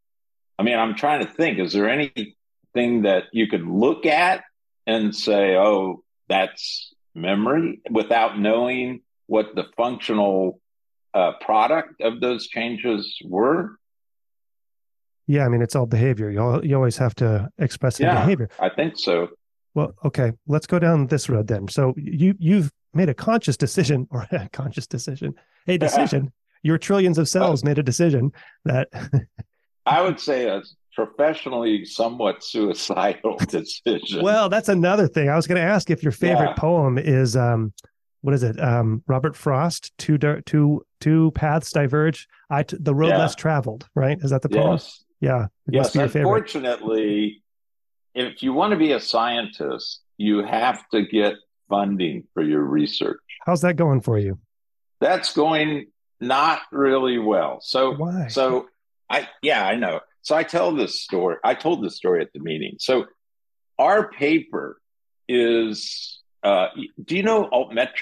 I mean, I'm trying to think, is there anything that you could look at and say, oh, that's memory without knowing what the functional uh, product of those changes were? Yeah, I mean, it's all behavior. You you always have to express the yeah, behavior. I think so. Well, okay, let's go down this road then. So you you've made a conscious decision, or a conscious decision, a decision. Your trillions of cells made a decision that I would say a professionally somewhat suicidal decision. Well, that's another thing. I was going to ask if your favorite yeah. poem is um, what is it? Um, Robert Frost. Two two two paths diverge. I t- the road yeah. less traveled. Right? Is that the poem? Yes. Yeah. It yes. must be your favorite. Unfortunately, if you want to be a scientist, you have to get funding for your research. How's that going for you? That's going not really well. So why? So I yeah I know. So I tell this story. I told this story at the meeting. So our paper is. Uh, do you know altmetric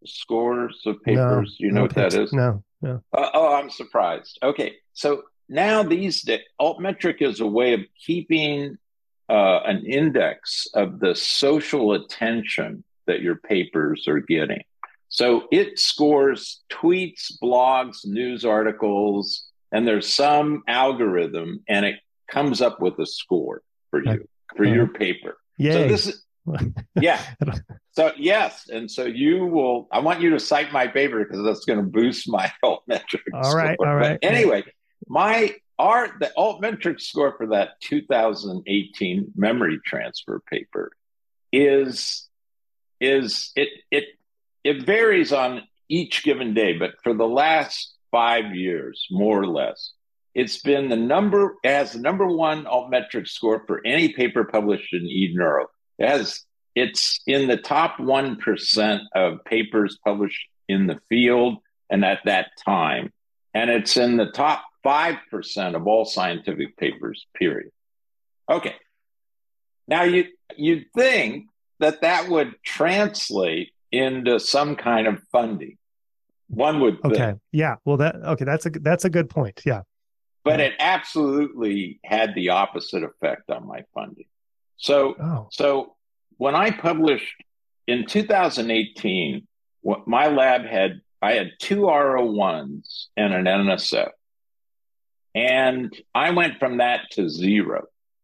scores of No, papers? You know no what that paper. is? No, no. Uh, oh, I'm surprised. Okay, so now these days, altmetric is a way of keeping uh, an index of the social attention that your papers are getting. So it scores tweets, blogs, news articles, and there's some algorithm, and it comes up with a score for you, for uh, your paper. Yay. So this is, yeah. So yes, and so you will. I want you to cite my paper because that's going to boost my altmetric all score. Right, all right. But anyway, my our the altmetric score for that two thousand eighteen memory transfer paper is is it it it varies on each given day, but for the last five years, more or less, it's been the number it has the number one altmetric score for any paper published in eNeuro. It has it's in the top one percent of papers published in the field and at that time, and it's in the top five percent of all scientific papers. Period. Okay. Now you you'd think that that would translate into some kind of funding. One would think. Okay. Yeah. Well, that okay. That's a that's a good point. Yeah. But yeah. It absolutely had the opposite effect on my funding. So oh. so when I published in two thousand eighteen, what my lab had I had two R O ones and an N S F, and I went from that to zero.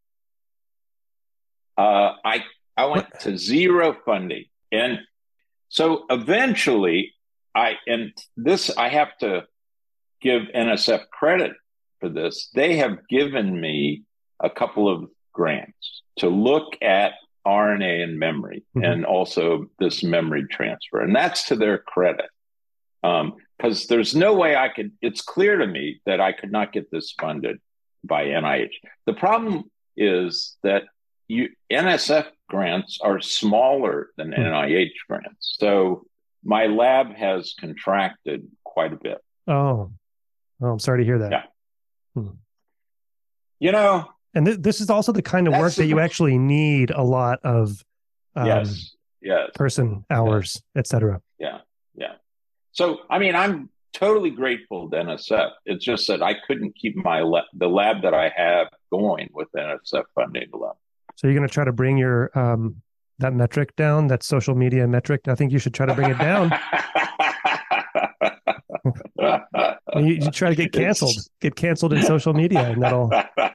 Uh, I I went what? to zero funding, and so eventually, I and this I have to give N S F credit for this. They have given me a couple of grants to look at R N A and memory, mm-hmm. and also this memory transfer, and that's to their credit. Um, because there's no way I could. It's clear to me that I could not get this funded by N I H. The problem is that you, N S F grants are smaller than mm-hmm. N I H grants, so my lab has contracted quite a bit. Oh, oh I'm sorry to hear that. Yeah. Hmm. You know, and th- this is also the kind of work that you actually need a lot of um, yes, yes, person hours, yes. et cetera. Yeah, yeah. So, I mean, I'm totally grateful to N S F. It's just that I couldn't keep my la- the lab that I have going with N S F funding alone. So you're going to try to bring your um, that metric down, that social media metric. I think you should try to bring it down. you, you try to get canceled, get canceled in social media, and that'll.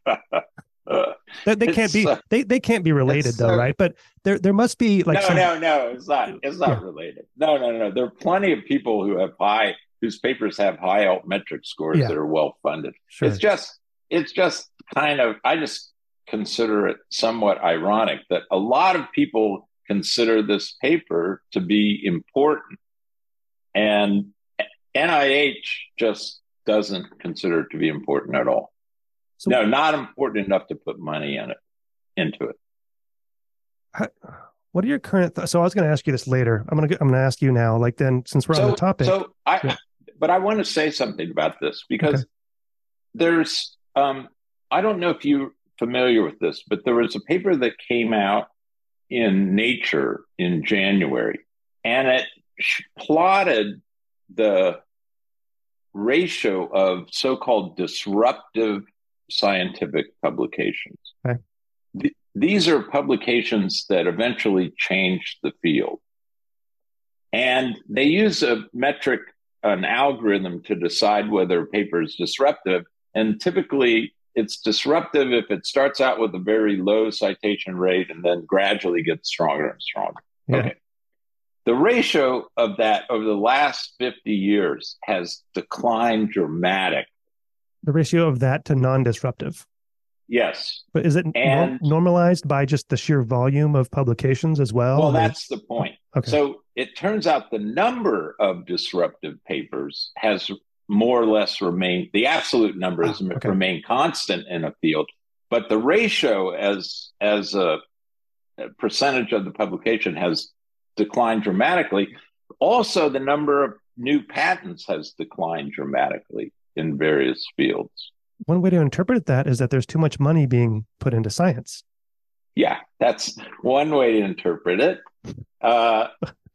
They, they can't be uh, they, they can't be related though, so, right? But there there must be like no some... no no it's not it's not yeah. related. No no no. There are plenty of people who have high whose papers have high altmetric scores yeah. that are well funded. Sure. It's just it's just kind of I just consider it somewhat ironic that a lot of people consider this paper to be important, and N I H just doesn't consider it to be important at all. So, no, not important enough to put money in it, into it. How, what are your current thoughts? So I was going to ask you this later. I'm going to I'm going to ask you now. Like then, since we're so, on the topic. So I, yeah. but I want to say something about this because okay. there's, um, I don't know if you're familiar with this, but there was a paper that came out in Nature in January, and it plotted the ratio of so-called disruptive scientific publications. Okay. Th- these are publications that eventually changed the field. And they use a metric, an algorithm to decide whether a paper is disruptive. And typically it's disruptive if it starts out with a very low citation rate and then gradually gets stronger and stronger. Yeah. Okay. The ratio of that over the last fifty years has declined dramatically. The ratio of that to non-disruptive. Yes. But is it and, nor- normalized by just the sheer volume of publications as well? Well, or? That's the point. Okay. So it turns out the number of disruptive papers has more or less remained, the absolute number has oh, okay. remained constant in a field, but the ratio as, as a, a percentage of the publication has declined dramatically. Also, the number of new patents has declined dramatically in various fields. One way to interpret that is that there's too much money being put into science. Yeah, that's one way to interpret it. Uh,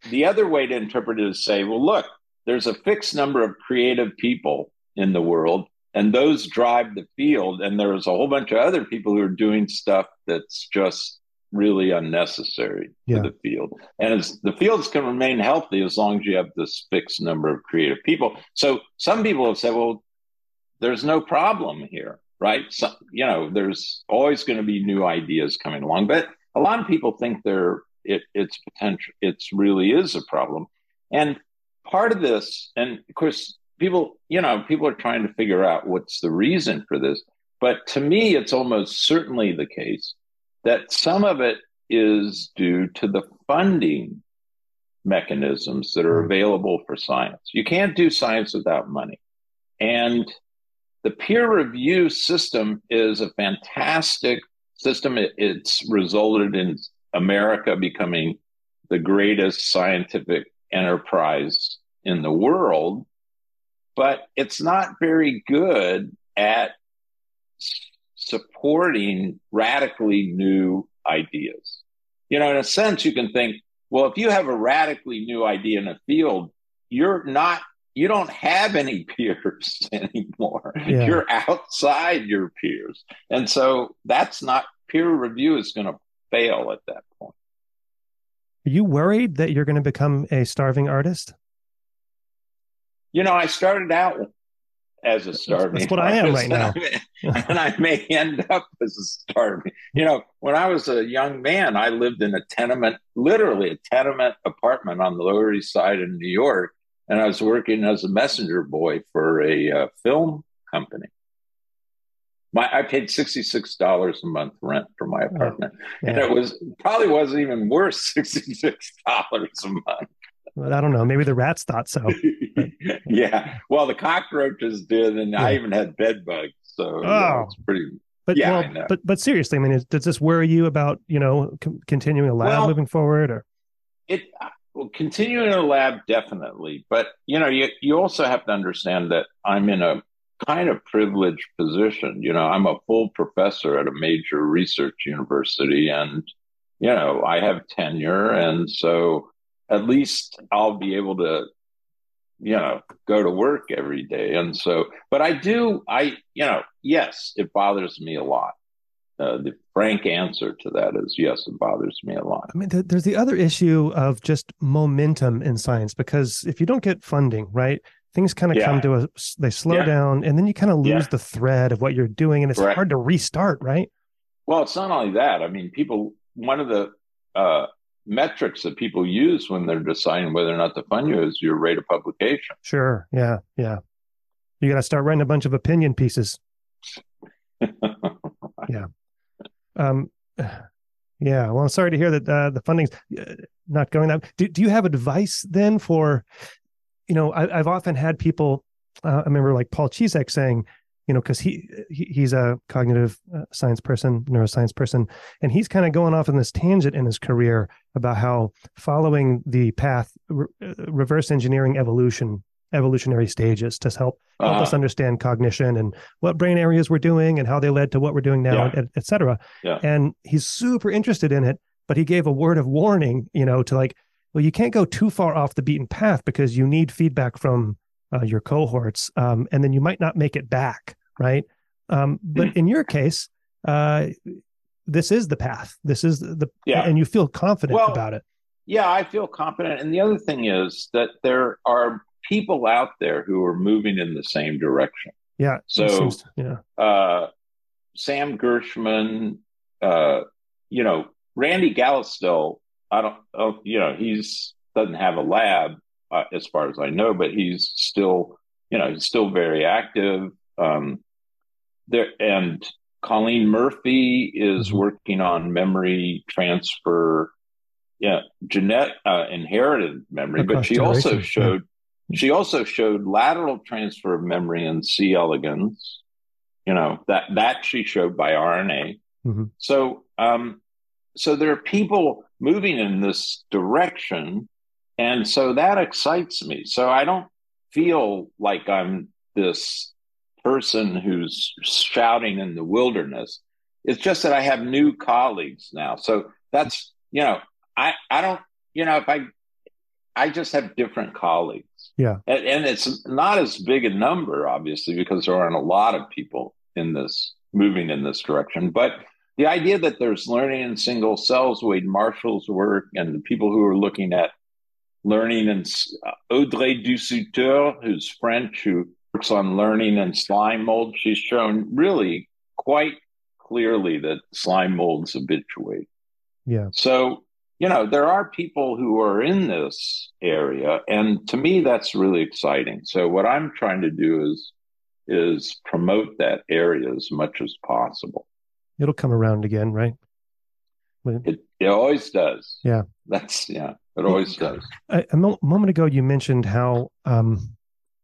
the other way to interpret it is say, well, look, there's a fixed number of creative people in the world, and those drive the field. And there's a whole bunch of other people who are doing stuff that's just really unnecessary yeah. to the field. And as the fields can remain healthy as long as you have this fixed number of creative people. So some people have said, well, there's no problem here, right? So, you know, there's always going to be new ideas coming along, but a lot of people think there it, it's potential. It's really is a problem. And part of this, and of course, people, you know, people are trying to figure out what's the reason for this. But to me, it's almost certainly the case that some of it is due to the funding mechanisms that are available for science. You can't do science without money. And the peer review system is a fantastic system. It, it's resulted in America becoming the greatest scientific enterprise in the world, but it's not very good at supporting radically new ideas. You know, in a sense, you can think, well, if you have a radically new idea in a field, you're not, you don't have any peers anymore. Yeah. You're outside your peers. And so that's not, peer review is going to fail at that point. Are you worried that you're going to become a starving artist? You know, I started out as a starving That's what artist, I am right now. And I, and I may end up as a starving. You know, when I was a young man, I lived in a tenement, literally a tenement apartment on the Lower East Side in New York. And I was working as a messenger boy for a uh, film company. My, I paid sixty-six dollars a month rent for my apartment. Oh, yeah. And it was probably wasn't even worth sixty-six dollars a month. Well, I don't know. Maybe the rats thought so. Yeah. Well, the cockroaches did, and yeah. I even had bed bugs. So oh. yeah, it's pretty. But yeah, well, I know. but but seriously, I mean, is, does this worry you about you know c- continuing a lab well, moving forward, or it? Well, continuing a lab definitely, but you know, you you also have to understand that I'm in a kind of privileged position. You know, I'm a full professor at a major research university, and you know, I have tenure, and so at least I'll be able to, you know, go to work every day. And so, but I do, I, you know, yes, it bothers me a lot. Uh, the frank answer to that is yes, it bothers me a lot. I mean, th- there's the other issue of just momentum in science, because if you don't get funding, right, things kind of yeah. come to a, they slow yeah. down, and then you kind of lose yeah. the thread of what you're doing, and it's right. hard to restart, right? Well, it's not only that. I mean, people, one of the, uh, metrics that people use when they're deciding whether or not to fund you is your rate of publication. Sure. Yeah. Yeah. You got to start writing a bunch of opinion pieces. yeah. Um, yeah. Well, I'm sorry to hear that uh, the funding's not going up. Do, do you have advice then for, you know, I, I've often had people, uh, I remember like Paul Chizek saying, you know, because he, he he's a cognitive uh, science person, neuroscience person, and he's kind of going off on this tangent in his career about how following the path, re- reverse engineering evolution, evolutionary stages to help help uh-huh. us understand cognition and what brain areas we're doing and how they led to what we're doing now, yeah. et, et cetera. Yeah. And he's super interested in it, but he gave a word of warning, you know, to like, well, you can't go too far off the beaten path because you need feedback from Uh, your cohorts, um, and then you might not make it back, right? Um, but in your case, uh, this is the path. This is the, yeah. and you feel confident well, about it. Yeah, I feel confident. And the other thing is that there are people out there who are moving in the same direction. Yeah. So, seems, yeah. Uh, Sam Gershman, uh, you know, Randy Gallistel, I don't, oh, you know, he's doesn't have a lab. Uh, as far as I know, but he's still, you know, he's still very active. Um, there and Colleen Murphy is mm-hmm. working on memory transfer, yeah, genetic uh, inherited memory. Across but she also showed, yeah. she also showed lateral transfer of memory in C. elegans. You know that that she showed by R N A. Mm-hmm. So, um, so there are people moving in this direction. And so that excites me. So I don't feel like I'm this person who's shouting in the wilderness. It's just that I have new colleagues now. So that's, you know, I, I don't, you know, if I, I just have different colleagues. Yeah. And, and it's not as big a number, obviously, because there aren't a lot of people in this moving in this direction. But the idea that there's learning in single cells, Wade Marshall's work, and the people who are looking at learning in uh, Audrey Dussuteur, who's French, who works on learning in slime mold, she's shown really quite clearly that slime molds habituate. Yeah. So, you know, there are people who are in this area, and to me, that's really exciting. So what I'm trying to do is is promote that area as much as possible. It'll come around again, right? It, it always does. Yeah. That's, yeah, it always does. A, a mo- moment ago, you mentioned how um,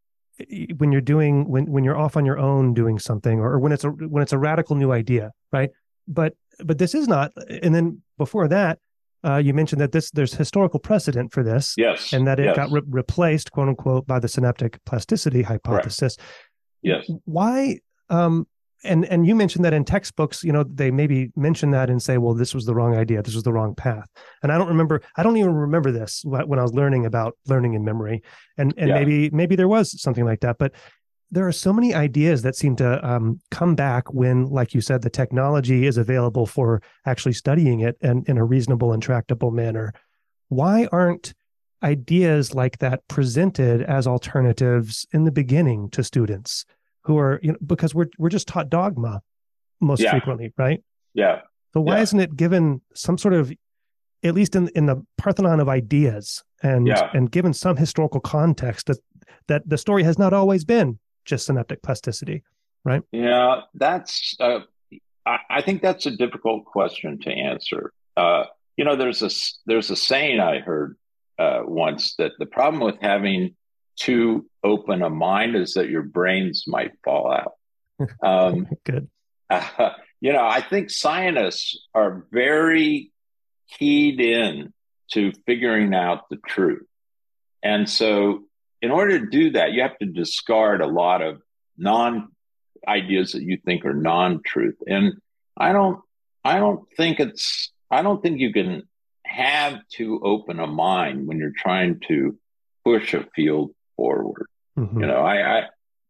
when you're doing, when, when you're off on your own doing something, or, or when it's a, when it's a radical new idea, right? But, but this is not. And then before that, uh, you mentioned that this, there's historical precedent for this. Yes. And that it yes. got re- replaced, quote unquote, by the synaptic plasticity hypothesis. Correct. Yes. Why, um, and and you mentioned that in textbooks, you know, they maybe mention that and say, well, this was the wrong idea, this was the wrong path. And I don't remember, I don't even remember this when I was learning about learning in memory. And and yeah. maybe maybe there was something like that. But there are so many ideas that seem to um, come back when, like you said, the technology is available for actually studying it and in a reasonable and tractable manner. Why aren't ideas like that presented as alternatives in the beginning to students who are, you know, because we're we're just taught dogma most yeah. frequently, right? Yeah. So why yeah. isn't it given some sort of, at least in, in the Parthenon of ideas, and yeah. and given some historical context that that the story has not always been just synaptic plasticity, right? Yeah, that's uh, I, I think that's a difficult question to answer. Uh, you know, there's a there's a saying I heard uh, once that the problem with having too open a mind is that your brains might fall out. Um, Good. Uh, you know, I think scientists are very keyed in to figuring out the truth. And so in order to do that, you have to discard a lot of non ideas that you think are non-truth. And I don't, I don't think it's, I don't think you can have too open a mind when you're trying to push a field forward. Mm-hmm. You know, I, I,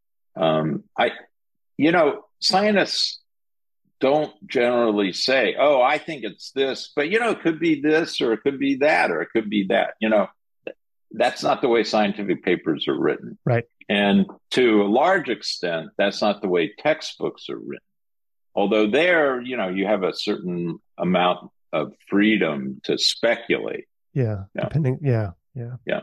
um, I, you know, scientists don't generally say, oh, I think it's this, but, you know, it could be this, or it could be that, or it could be that. You know, that's not the way scientific papers are written. Right. And to a large extent, that's not the way textbooks are written. Although there, you know, you have a certain amount of freedom to speculate. Yeah. yeah. Depending. Yeah. Yeah. Yeah.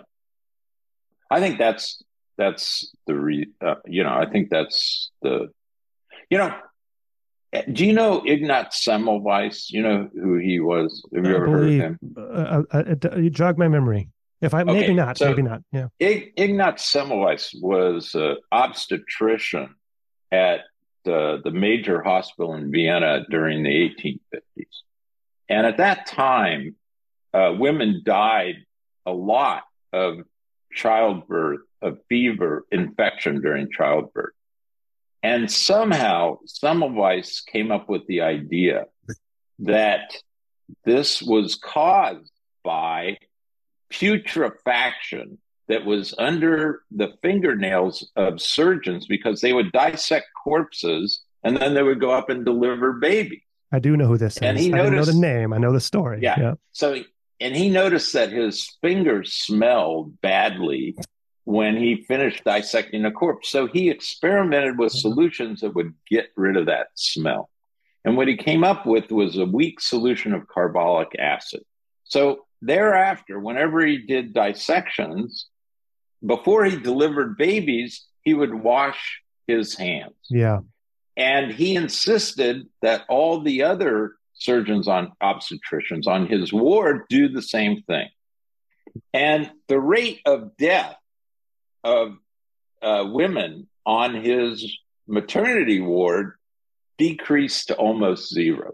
I think that's, that's the, re, uh, you know, I think that's the, you know, do you know Ignaz Semmelweis? You know who he was? Have you I ever believe, heard of him? Uh, uh, uh, you jog my memory. If I, okay, maybe not, so maybe not. Yeah. Ignaz Semmelweis was an obstetrician at the, the major hospital in Vienna during the eighteen fifties. And at that time, uh, women died a lot of childbirth, of fever infection during childbirth. And somehow Semmelweis came up with the idea that this was caused by putrefaction that was under the fingernails of surgeons, because they would dissect corpses and then they would go up and deliver babies. I do know who this and is. He I noticed, didn't know the name. I know the story. Yeah. yeah. So, and he noticed that his fingers smelled badly when he finished dissecting a corpse. So he experimented with solutions that would get rid of that smell. And what he came up with was a weak solution of carbolic acid. So thereafter, whenever he did dissections, before he delivered babies, he would wash his hands. Yeah. And he insisted that all the other surgeons on obstetricians on his ward do the same thing. And the rate of death of uh, women on his maternity ward decreased to almost zero.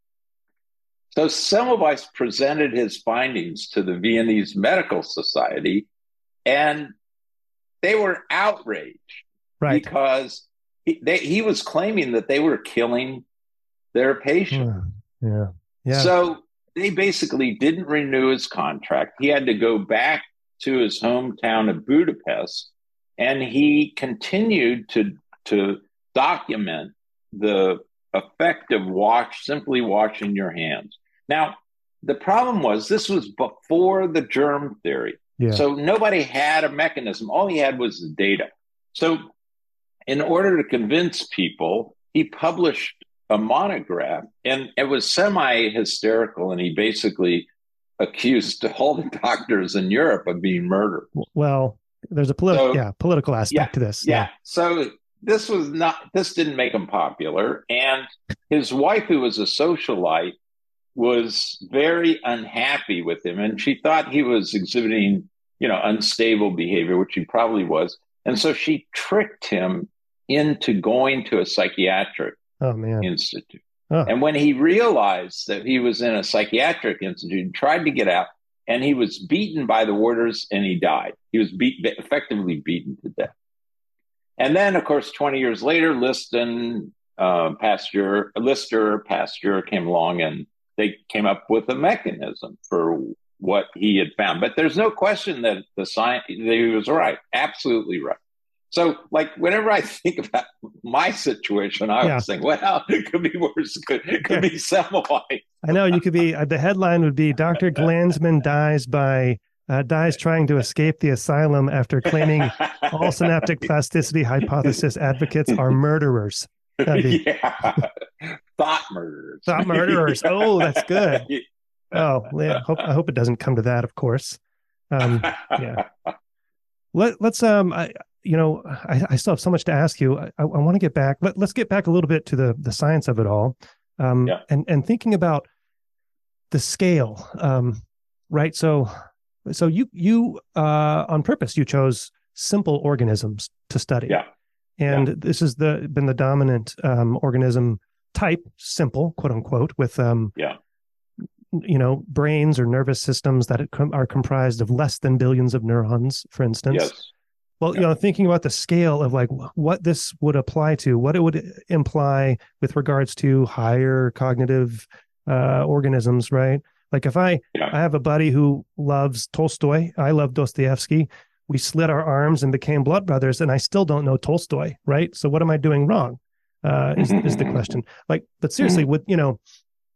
So Semmelweis presented his findings to the Viennese Medical Society, and they were outraged, right? Because he, they, he was claiming that they were killing their patient. Yeah. yeah, yeah. So they basically didn't renew his contract. He had to go back to his hometown of Budapest, and he continued to to document the effect of wash simply washing your hands. Now, the problem was this was before the germ theory. Yeah. So nobody had a mechanism. All he had was the data. So in order to convince people, he published a monograph, and it was semi-hysterical, and he basically accused all the doctors in Europe of being murdered. Well, there's a politi- so, yeah, political aspect yeah, to this. Yeah. yeah. So this was not, this didn't make him popular. And his wife, who was a socialite, was very unhappy with him. And she thought he was exhibiting, you know, unstable behavior, which he probably was. And so she tricked him into going to a psychiatric oh, man. institute. Oh. And when he realized that he was in a psychiatric institute, he tried to get out, and he was beaten by the warders, and he died. He was beat, effectively beaten to death. And then, of course, twenty years later, Liston, uh, Pasteur, Lister, Pasteur came along, and they came up with a mechanism for what he had found. But there's no question that the science, that he was right, absolutely right. So, like, whenever I think about my situation, I yeah. was thinking, well, it could be worse. It could, it could be Semmelweis. I know, you could be, uh, the headline would be, Doctor Glanzman dies by, uh, dies trying to escape the asylum after claiming all synaptic plasticity hypothesis advocates are murderers. Be, yeah. Thought murderers. Thought murderers. Oh, that's good. Oh, yeah. Hope, I hope it doesn't come to that, of course. Um, yeah. Let, let's, um, I, you know, I, I still have so much to ask you. I, I want to get back. Let, let's get back a little bit to the the science of it all, um, yeah. and and thinking about the scale, um, right? So, so you you uh, on purpose you chose simple organisms to study, yeah, and yeah. this has the been the dominant um, organism type, simple, quote unquote, with um, yeah. you know, brains or nervous systems that are comprised of less than billions of neurons, for instance. Yes. Well, you know, thinking about the scale of like what this would apply to, what it would imply with regards to higher cognitive uh, organisms, right? Like if I, yeah. I have a buddy who loves Tolstoy, I love Dostoevsky. We slit our arms and became blood brothers, and I still don't know Tolstoy, right? So what am I doing wrong? Uh, is is the question. Like, but seriously, with you know,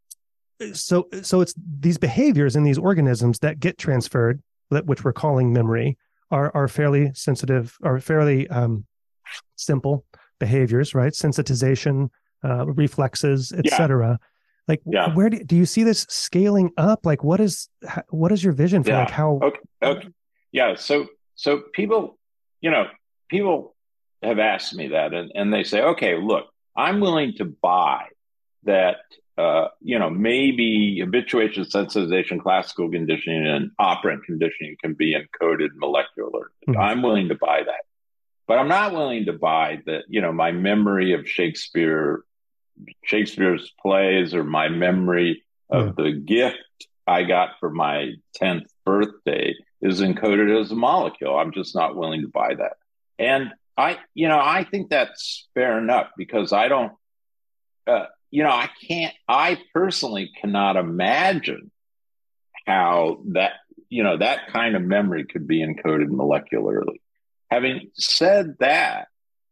so so it's these behaviors in these organisms that get transferred, that which we're calling memory. Are are fairly sensitive, are fairly um, simple behaviors, right? Sensitization, uh, reflexes, et cetera. Yeah. Like, yeah. where do, do you see this scaling up? Like, what is what is your vision for yeah. like how? Okay. okay, yeah. So so people, you know, people have asked me that, and and they say, okay, look, I'm willing to buy that. Uh, you know, maybe habituation, sensitization, classical conditioning, and operant conditioning can be encoded molecularly. Mm-hmm. I'm willing to buy that. But I'm not willing to buy that, you know, my memory of Shakespeare, Shakespeare's plays, or my memory of yeah. the gift I got for my tenth birthday is encoded as a molecule. I'm just not willing to buy that. And I, you know, I think that's fair enough, because I don't, uh, you know, I can't, I personally cannot imagine how that, you know, that kind of memory could be encoded molecularly. Having said that,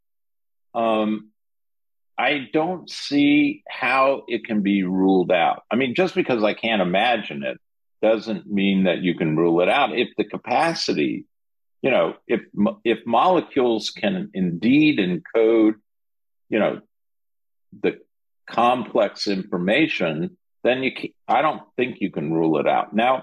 um, I don't see how it can be ruled out. I mean, just because I can't imagine it doesn't mean that you can rule it out. If the capacity, you know, if, if molecules can indeed encode, you know, the complex information, then you can, I don't think you can rule it out. Now,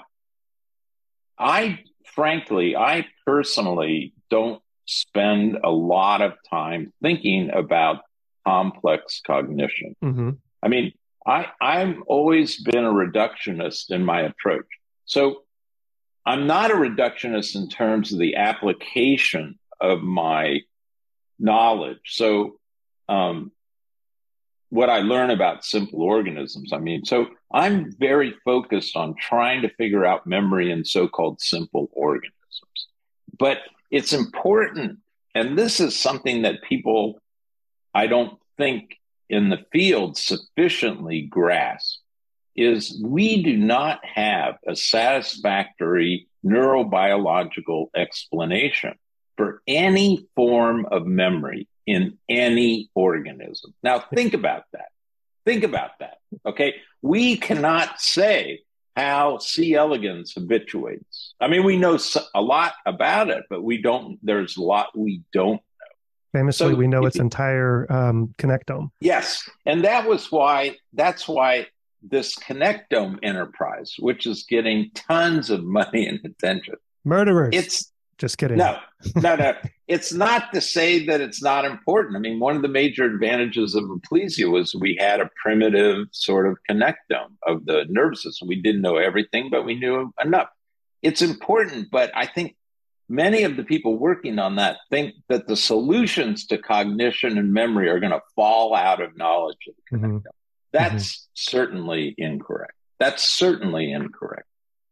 I frankly, I personally don't spend a lot of time thinking about complex cognition. Mm-hmm. I mean, I, I've always been a reductionist in my approach. So I'm not a reductionist in terms of the application of my knowledge. So, um, what I learn about simple organisms. I mean, so I'm very focused on trying to figure out memory in so-called simple organisms. But it's important, and this is something that people, I don't think in the field sufficiently grasp, is we do not have a satisfactory neurobiological explanation for any form of memory in any organism. Now, think about that. Think about that. Okay. We cannot say how C. elegans habituates. I mean, we know a lot about it, but we don't, there's a lot we don't. Famously, So we know if its you- entire um, connectome. Yes. And that was why, that's why this connectome enterprise, which is getting tons of money and attention. Murderers. It's just kidding. No, no, no. It's not to say that it's not important. I mean, one of the major advantages of aplesia was we had a primitive sort of connectome of the nervous system. We didn't know everything, but we knew enough. It's important, but I think many of the people working on that think that the solutions to cognition and memory are going to fall out of knowledge of the connectome. Mm-hmm. That's mm-hmm. certainly incorrect. That's certainly incorrect.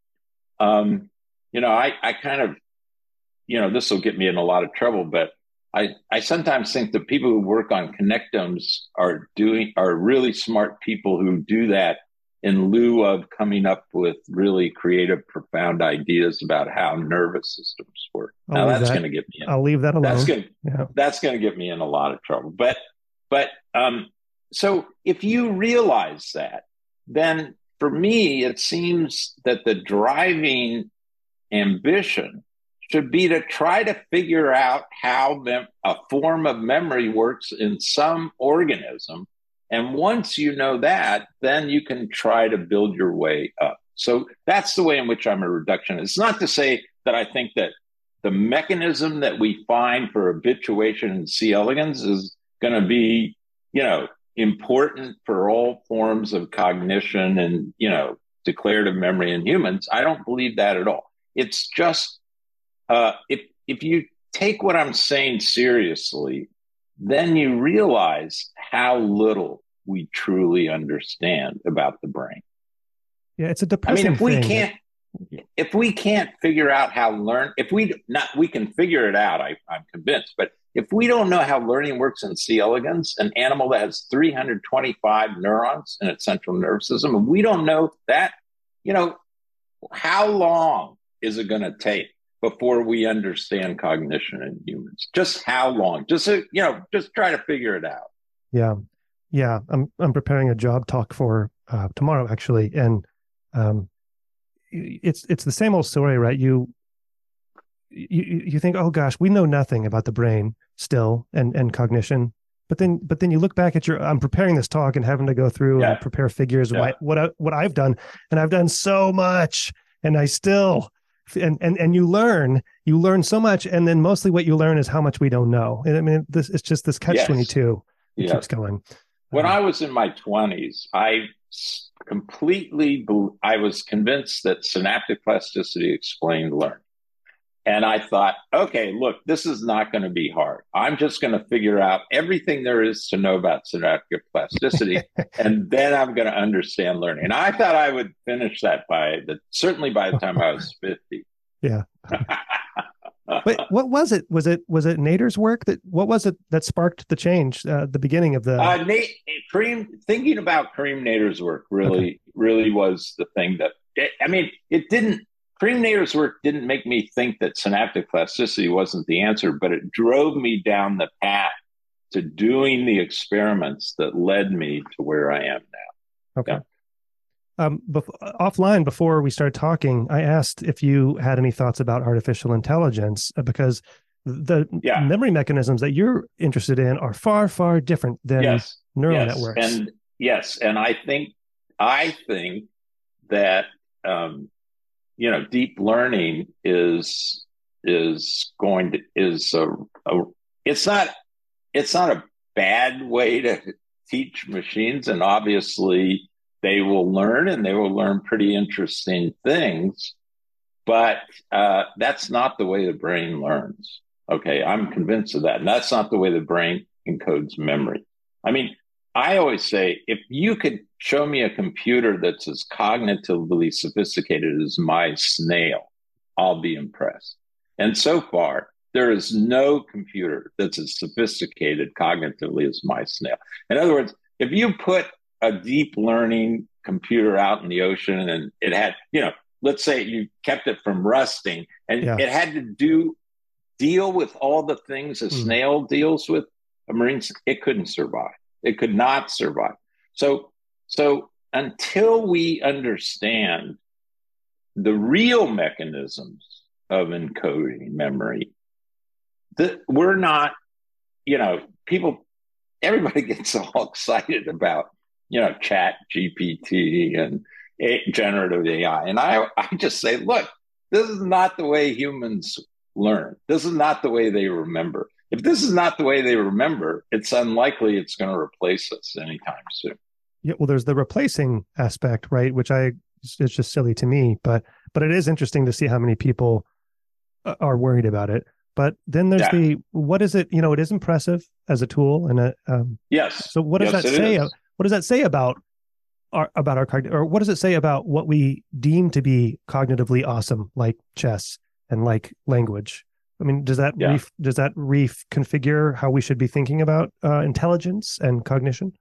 Um, you know, I, I kind of, you know, this will get me in a lot of trouble, but I, I sometimes think that people who work on connectomes are doing, are really smart people who do that in lieu of coming up with really creative, profound ideas about how nervous systems work. I'll now that's that. going to get me in. I'll leave that alone. That's going yeah. that's going to get me in a lot of trouble. But, but, um, so if you realize that, then for me, it seems that the driving ambition should be to try to figure out how mem- a form of memory works in some organism. And once you know that, then you can try to build your way up. So that's the way in which I'm a reductionist. It's not to say that I think that the mechanism that we find for habituation in C. elegans is going to be, you know, important for all forms of cognition and, you know, declarative memory in humans. I don't believe that at all. It's just, uh, if if you take what I'm saying seriously, then you realize how little we truly understand about the brain. Yeah, it's a depressing I mean, if we thing. can't, if we can't figure out how learn, if we not, we can figure it out. I, I'm convinced, but if we don't know how learning works in C. elegans, an animal that has three hundred twenty-five neurons in its central nervous system, and we don't know that, you know, how long is it going to take before we understand cognition in humans? Just how long? Just, you know, just try to figure it out. Yeah. Yeah. I'm, I'm preparing a job talk for uh, tomorrow, actually. And um, it's, it's the same old story, right? You, you, you think, oh gosh, we know nothing about the brain still and, and cognition. But then, but then you look back at your, I'm preparing this talk and having to go through yeah. and prepare figures of yeah. my, what, I, what I've done. And I've done so much and I still, and, and, and you learn, you learn so much. And then mostly what you learn is how much we don't know. And I mean, this it's just this catch twenty-two. It yes. keeps going. When um, I was in my twenties, I completely, I was convinced that synaptic plasticity explained learning. And I thought, okay, look, this is not going to be hard. I'm just going to figure out everything there is to know about synaptic plasticity, and then I'm going to understand learning. And I thought I would finish that by the, certainly by the time I was fifty. Yeah. But what was it? Was it was it Nader's work that? What was it that sparked the change? Uh, the beginning of the uh, Nate, Kareem, thinking about Kareem Nader's work really, okay. really was the thing that. I mean, it didn't. Kareem Nader's work didn't make me think that synaptic plasticity wasn't the answer, but it drove me down the path to doing the experiments that led me to where I am now. Okay. Yeah. Um, bef- offline, before we started talking, I asked if you had any thoughts about artificial intelligence, because the yeah. memory mechanisms that you're interested in are far, far different than yes. neural yes. networks. And yes, and I think I think that um, you know, deep learning is is going to is a, a it's not it's not a bad way to teach machines, and obviously they will learn and they will learn pretty interesting things, but uh, that's not the way the brain learns. Okay, I'm convinced of that, and that's not the way the brain encodes memory. I mean, I always say, if you could show me a computer that's as cognitively sophisticated as my snail, I'll be impressed. And so far, there is no computer that's as sophisticated cognitively as my snail. In other words, if you put a deep learning computer out in the ocean and it had, you know, let's say you kept it from rusting, and Yeah. it had to do deal with all the things a Mm. snail deals with, a marine, it couldn't survive. It could not survive. So, so until we understand the real mechanisms of encoding memory, that we're not, you know, people, everybody gets all excited about, you know, Chat G P T and a, generative A I. And I, I just say, look, this is not the way humans learn. This is not the way they remember. If this is not the way they remember, it's unlikely it's going to replace us anytime soon. Yeah, well, there's the replacing aspect, right? Which I it's just silly to me, but but it is interesting to see how many people uh, are worried about it. But then there's Yeah. the what is it? You know, it is impressive as a tool, and a, um, Yes. so what does Yes, that it say? is. What does that say about our about our cogn- or what does it say about what we deem to be cognitively awesome, like chess and like language? I mean, does that Yeah. re- does that reconfigure how we should be thinking about uh, intelligence and cognition?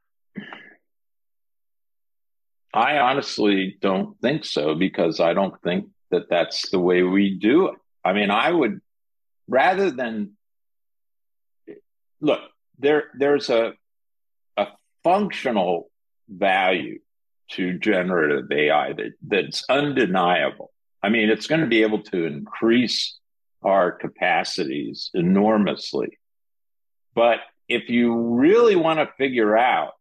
I honestly don't think so, because I don't think that that's the way we do it. I mean, I would rather than look there. There's a a functional value to generative A I that that's undeniable. I mean, it's going to be able to increase our capacities enormously. But if you really want to figure out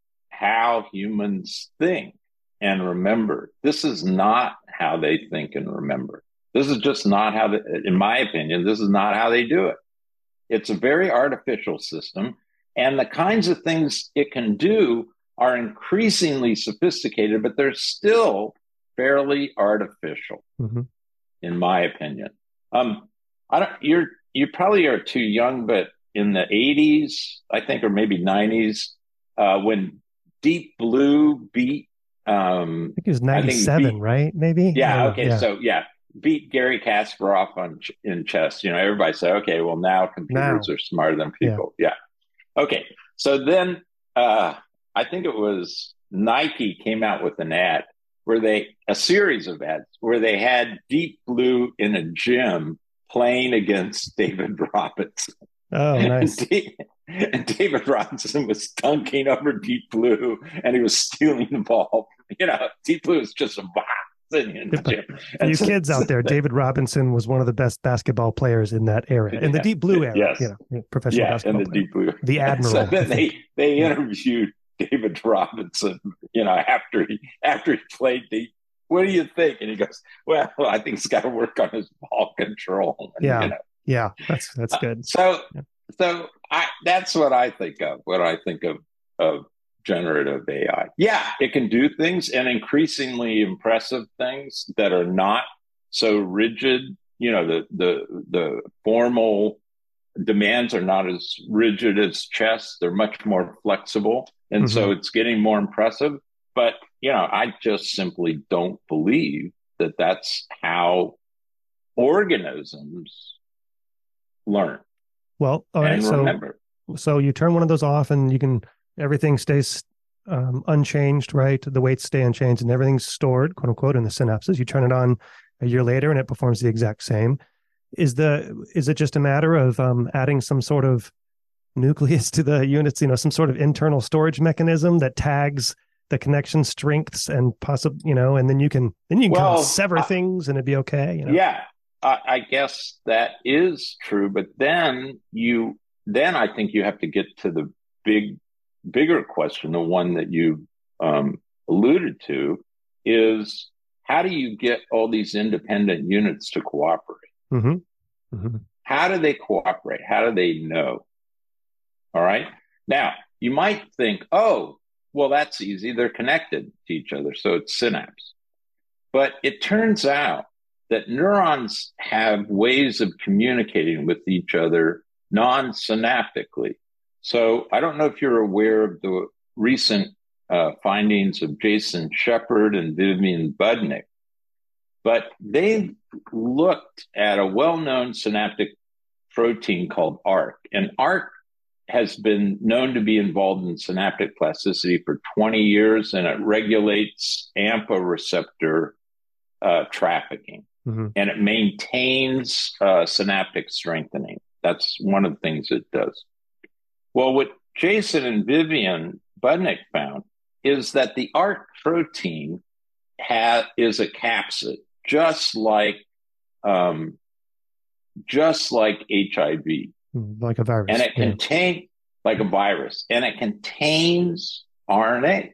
how humans think and remember, this is not how they think and remember. This is just not how, they, in my opinion, this is not how they do it. It's a very artificial system, and the kinds of things it can do are increasingly sophisticated, but they're still fairly artificial, Mm-hmm. in my opinion. Um, I don't. You're you probably are too young, but in the eighties, I think, or maybe nineties, uh, when Deep Blue beat, um, I think it was I think ninety-seven, beat, right? Maybe. I don't yeah, know. okay, Yeah. so yeah, beat Gary Kasparov on in chess. You know, everybody said, okay, well now computers Now. are smarter than Yeah. people. Yeah, okay. So then, uh, I think it was Nike came out with an ad where they a series of ads where they had Deep Blue in a gym playing against David Robinson. Oh, nice. And, and David Robinson was dunking over Deep Blue, and he was stealing the ball. You know, Deep Blue is just a box sitting in the gym. For you so, kids out there, David Robinson was one of the best basketball players in that era, in the Deep Blue era. Yes. You know, professional yeah, basketball in the player. Deep Blue. The Admiral. So then I think. they they interviewed David Robinson. You know, after he after he played the. What do you think? And he goes, "Well, I think he's got to work on his ball control." And, Yeah, you know. yeah, that's that's good. Uh, so, yeah. so I that's what I think of when I think of of generative A I. Yeah, it can do things, and increasingly impressive things that are not so rigid. You know, the the the formal demands are not as rigid as chess. They're much more flexible, and mm-hmm. so it's getting more impressive. But you know, I just simply don't believe that that's how organisms learn. Well, all right. And so, remember. so you turn one of those off, and you can everything stays um, unchanged, right? The weights stay unchanged, and everything's stored, quote unquote, in the synapses. You turn it on a year later, and it performs the exact same. Is the is it just a matter of um, adding some sort of nucleus to the units? You know, some sort of internal storage mechanism that tags the connection strengths and possible, you know, and then you can then you can well, kind of sever uh, things, and it'd be okay. You know? Yeah. I guess that is true, but then you, then I think you have to get to the big, bigger question, the one that you um, alluded to, is how do you get all these independent units to cooperate? Mm-hmm. Mm-hmm. How do they cooperate? How do they know? All right. Now, you might think, oh, well, that's easy. They're connected to each other, so it's synapse. But it turns out that neurons have ways of communicating with each other non-synaptically. So I don't know if you're aware of the recent uh, findings of Jason Shepard and Vivian Budnick, but they looked at a well-known synaptic protein called A R C. And A R C has been known to be involved in synaptic plasticity for twenty years, and it regulates A M P A receptor uh, trafficking, Mm-hmm. and it maintains uh, synaptic strengthening. That's one of the things it does. Well, what Jason and Vivian Budnick found is that the A R C protein ha- is a capsid, just like um, just like H I V, Like a virus. and it yeah. contains like a virus, and it contains R N A,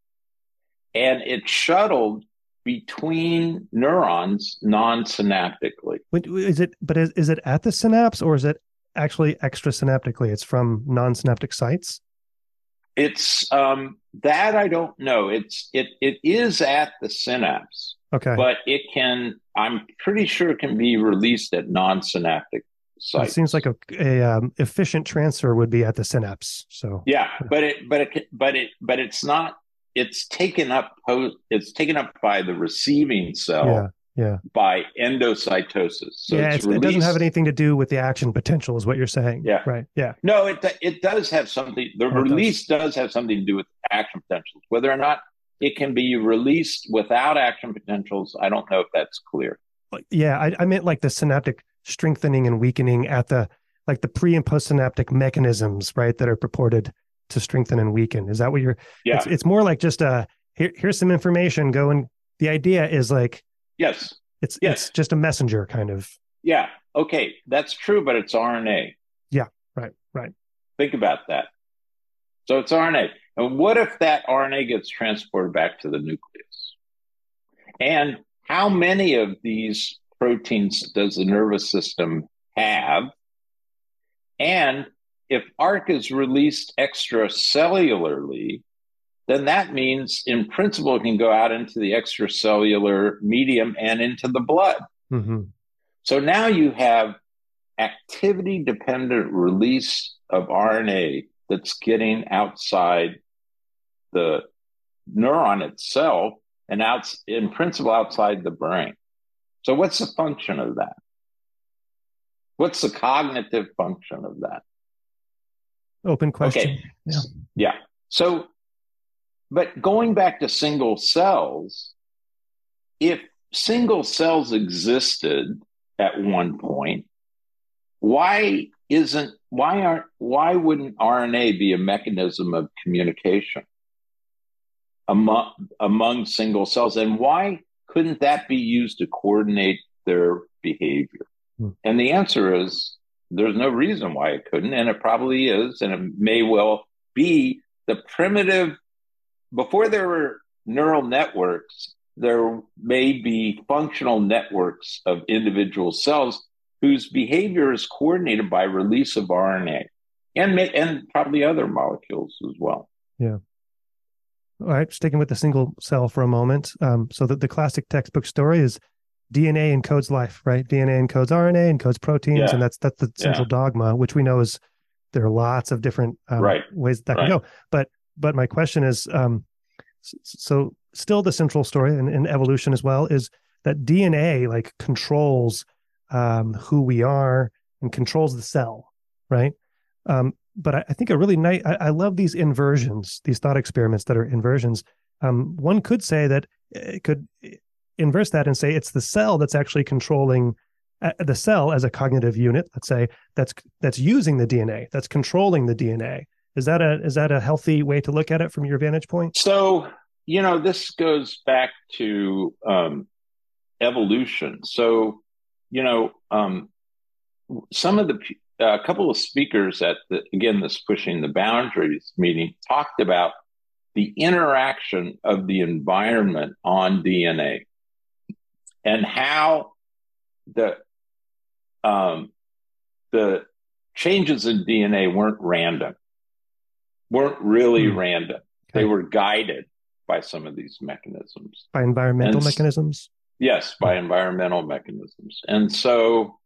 and it's shuttled between neurons non-synaptically. Wait, Is it? But is, is it at the synapse, or is it actually extrasynaptically? It's from non-synaptic sites. It's um, that I don't know. It's it it is at the synapse, Okay. but it can. I'm pretty sure it can be released at non-synaptic sites. It seems like a, a um, efficient transfer would be at the synapse. So yeah, but it but it but it but it's not. It's taken up. It's taken up by the receiving cell. Yeah. Yeah. By endocytosis. So yeah, it's it's, it doesn't have anything to do with the action potential, is what you're saying. Yeah. Right. Yeah. No, it it does have something. The oh, release does. does have something to do with action potentials. Whether or not it can be released without action potentials, I don't know if that's clear. Yeah, I, I meant like the synaptic strengthening and weakening at the like the pre and postsynaptic mechanisms, right, that are purported to strengthen and weaken. Is that what you're? Yeah. It's, it's more like just a here, here's some information. Go and the idea is like. Yes. It's yes. It's just a messenger kind of. Yeah. Okay. That's true, but it's R N A. Yeah. Right. Right. Think about that. So it's R N A. And what if that R N A gets transported back to the nucleus? And how many of these proteins does the nervous system have? And if A R C is released extracellularly, then that means in principle it can go out into the extracellular medium and into the blood. Mm-hmm. So now you have activity dependent release of R N A that's getting outside the neuron itself and out in principle outside the brain. So what's the function of that? What's the cognitive function of that? Open question. Okay. Yeah. Yeah. So but going back to single cells, if single cells existed at one point, why isn't why aren't why wouldn't R N A be a mechanism of communication among among single cells? And why couldn't that be used to coordinate their behavior? Hmm. And the answer is there's no reason why it couldn't, and it probably is, and it may well be the primitive. Before there were neural networks, there may be functional networks of individual cells whose behavior is coordinated by release of R N A and, and probably other molecules as well. Yeah. All right, sticking with the single cell for a moment. Um, so that the classic textbook story is D N A encodes life, right? D N A encodes R N A, encodes proteins, yeah. and that's that's the central yeah. dogma, which we know is there are lots of different um, right. ways that right. can go. But But my question is, um, so still the central story in, in evolution as well is that D N A like controls um, who we are and controls the cell, right? Um, but I, I think a really nice, I, I love these inversions, these thought experiments that are inversions. Um, one could say that it could inverse that and say it's the cell that's actually controlling uh, the cell as a cognitive unit, let's say, that's that's using the D N A, that's controlling the D N A. Is that a is that a healthy way to look at it from your vantage point? So, you know, this goes back to um, evolution. So, you know, um, some of the a uh, couple of speakers at the again this Pushing the Boundaries meeting talked about the interaction of the environment on D N A and how the um, the changes in D N A weren't random. weren't really mm. random. Okay. They were guided by some of these mechanisms. By environmental and, mechanisms? Yes, by mm. environmental mechanisms. And so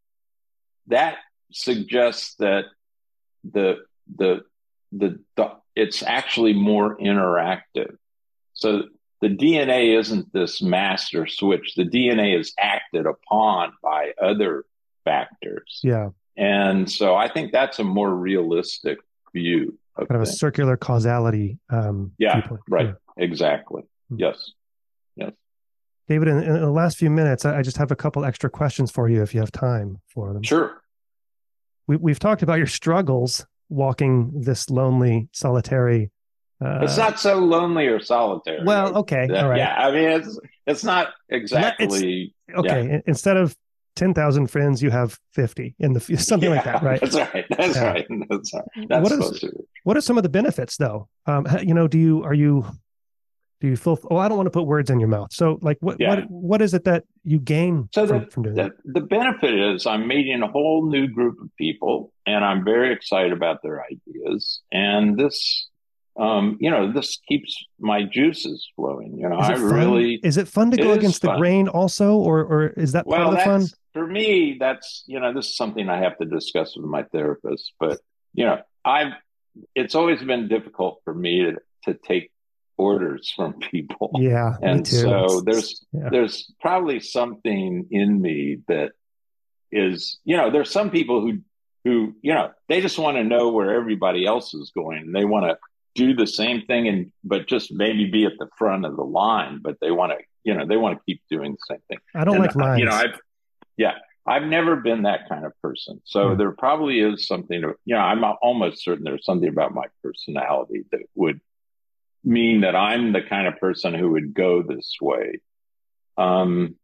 that suggests that the, the, the, the it's actually more interactive. So the D N A isn't this master switch. The D N A is acted upon by other factors. Yeah. And so I think that's a more realistic view. Kind of a circular causality. Um, yeah, viewpoint. right. Yeah. Exactly. Mm-hmm. Yes. Yes. David, in, in the last few minutes, I, I just have a couple extra questions for you if you have time for them. Sure. We, we've talked about your struggles walking this lonely, solitary. Uh, it's not so lonely or solitary. Well, okay. All right. Yeah. I mean, it's, it's not exactly. It's, okay. Yeah. Instead of ten thousand friends, you have fifty in the, something yeah, like that, right? That's right. That's yeah. right. That's right. That's what supposed is, to be. What are some of the benefits though? Um, you know, do you, are you, do you feel, oh, I don't want to put words in your mouth. So like, what, yeah. what, what is it that you gain so from, the, from doing the, that? The benefit is I'm meeting a whole new group of people and I'm very excited about their ideas. And this, um, you know, this keeps my juices flowing. You know, I fun? really, is it fun to go against the grain also, or, or is that well, part of the fun? For me, that's, you know, this is something I have to discuss with my therapist, but, you know, I've, it's always been difficult for me to, to take orders from people. Yeah. And me too. so it's, there's, yeah. there's probably something in me that is, you know, there's some people who, who, you know, they just want to know where everybody else is going. And they want to do the same thing and, but just maybe be at the front of the line, but they want to, you know, they want to keep doing the same thing. I don't and, like lines. You know, I've, yeah, I've never been that kind of person. So mm. there probably is something, to, you know, I'm almost certain there's something about my personality that would mean that I'm the kind of person who would go this way. Um,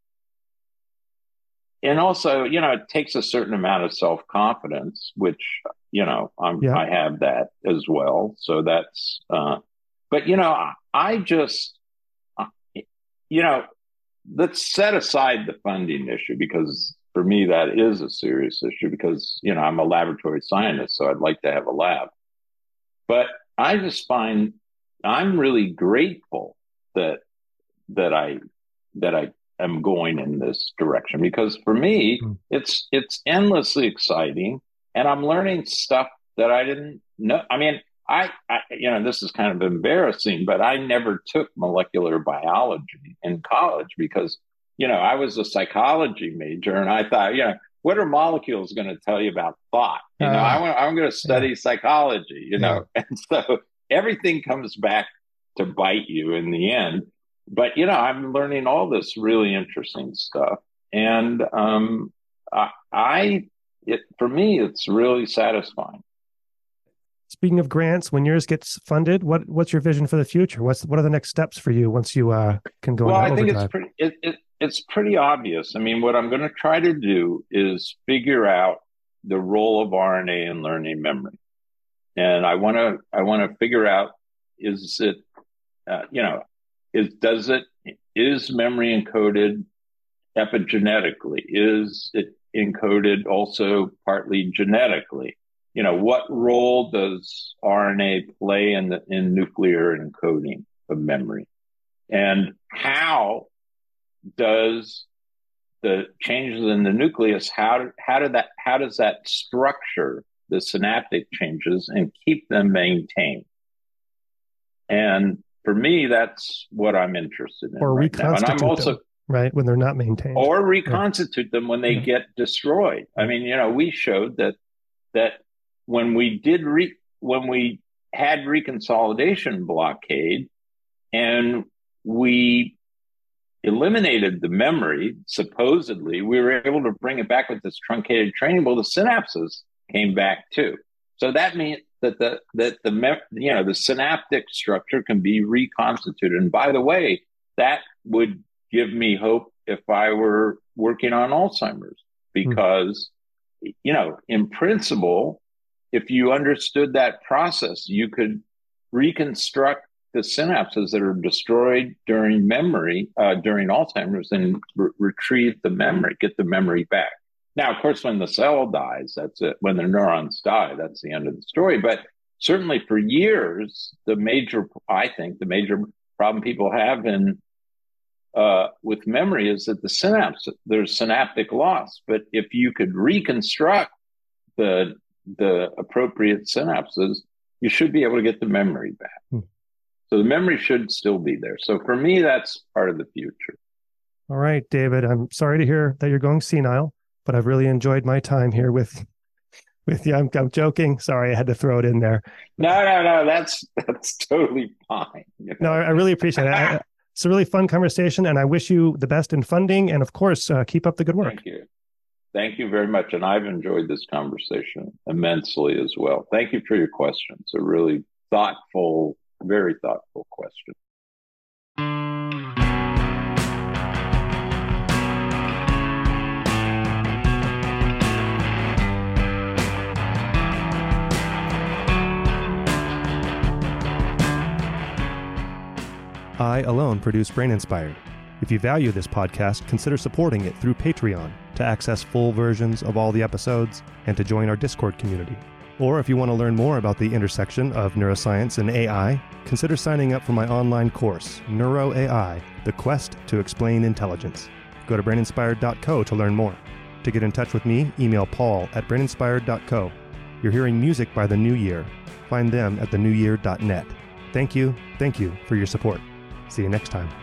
and also, you know, it takes a certain amount of self-confidence, which, you know, I'm, yeah. I have that as well. So that's, uh, but, you know, I, I just, uh, you know, let's set aside the funding issue because for me, that is a serious issue because, you know, I'm a laboratory scientist, so I'd like to have a lab. But I just find I'm really grateful that, that I, that I am going in this direction because for me, mm. it's, it's endlessly exciting and I'm learning stuff that I didn't know. I mean, I, I, you know, this is kind of embarrassing, but I never took molecular biology in college because, you know, I was a psychology major and I thought, you know, what are molecules going to tell you about thought? You know, uh, I want, I'm going to study yeah. psychology, you know, yeah. and so everything comes back to bite you in the end. But, you know, I'm learning all this really interesting stuff. And um, I, I it, for me, it's really satisfying. Speaking of grants, when yours gets funded, what what's your vision for the future? What's what are the next steps for you once you uh, can go? Well, into I think overdrive? it's pretty. It, it, it's pretty obvious. I mean, what I'm going to try to do is figure out the role of R N A in learning memory, and I want to I want to figure out is it uh, you know is does it is memory encoded epigenetically? Is it encoded also partly genetically? You know, what role does R N A play in the in nuclear encoding of memory? And how does the changes in the nucleus, how, how did that, how does that structure the synaptic changes and keep them maintained? And for me, that's what I'm interested in. Or right reconstitute now. And I'm also, them, right, when they're not maintained. Or reconstitute yeah. them when they yeah. get destroyed. I Yeah. mean, you know, we showed that, that when we did re, when we had reconsolidation blockade and we eliminated the memory, supposedly, we were able to bring it back with this truncated training. Well, the synapses came back too. So that means that the, that the, you know, the synaptic structure can be reconstituted. And by the way, that would give me hope if I were working on Alzheimer's because, mm-hmm. you know, in principle, if you understood that process, you could reconstruct the synapses that are destroyed during memory, uh, during Alzheimer's and re- retrieve the memory, get the memory back. Now, of course, when the cell dies, that's it. When the neurons die, that's the end of the story. But certainly for years, the major, I think, the major problem people have in uh, with memory is that the synapse, there's synaptic loss. But if you could reconstruct the the appropriate synapses, you should be able to get the memory back. Hmm. So the memory should still be there. So for me, that's part of the future. All right, David, I'm sorry to hear that you're going senile, but I've really enjoyed my time here with with you. I'm, I'm joking. Sorry, I had to throw it in there. No, no, no. That's that's totally fine. You know? No, I, I really appreciate it. I, It's a really fun conversation, and I wish you the best in funding. And of course, uh, keep up the good work. Thank you. Thank you very much. And I've enjoyed this conversation immensely as well. Thank you for your questions. A really thoughtful, very thoughtful question. I alone produce Brain Inspired. If you value this podcast, consider supporting it through Patreon to access full versions of all the episodes and to join our Discord community. Or if you want to learn more about the intersection of neuroscience and A I, consider signing up for my online course, Neuro A I, The Quest to Explain Intelligence. Go to brain inspired dot co to learn more. To get in touch with me, email paul at brain inspired dot co. You're hearing music by The New Year. Find them at the new year dot net. Thank you, thank you for your support. See you next time.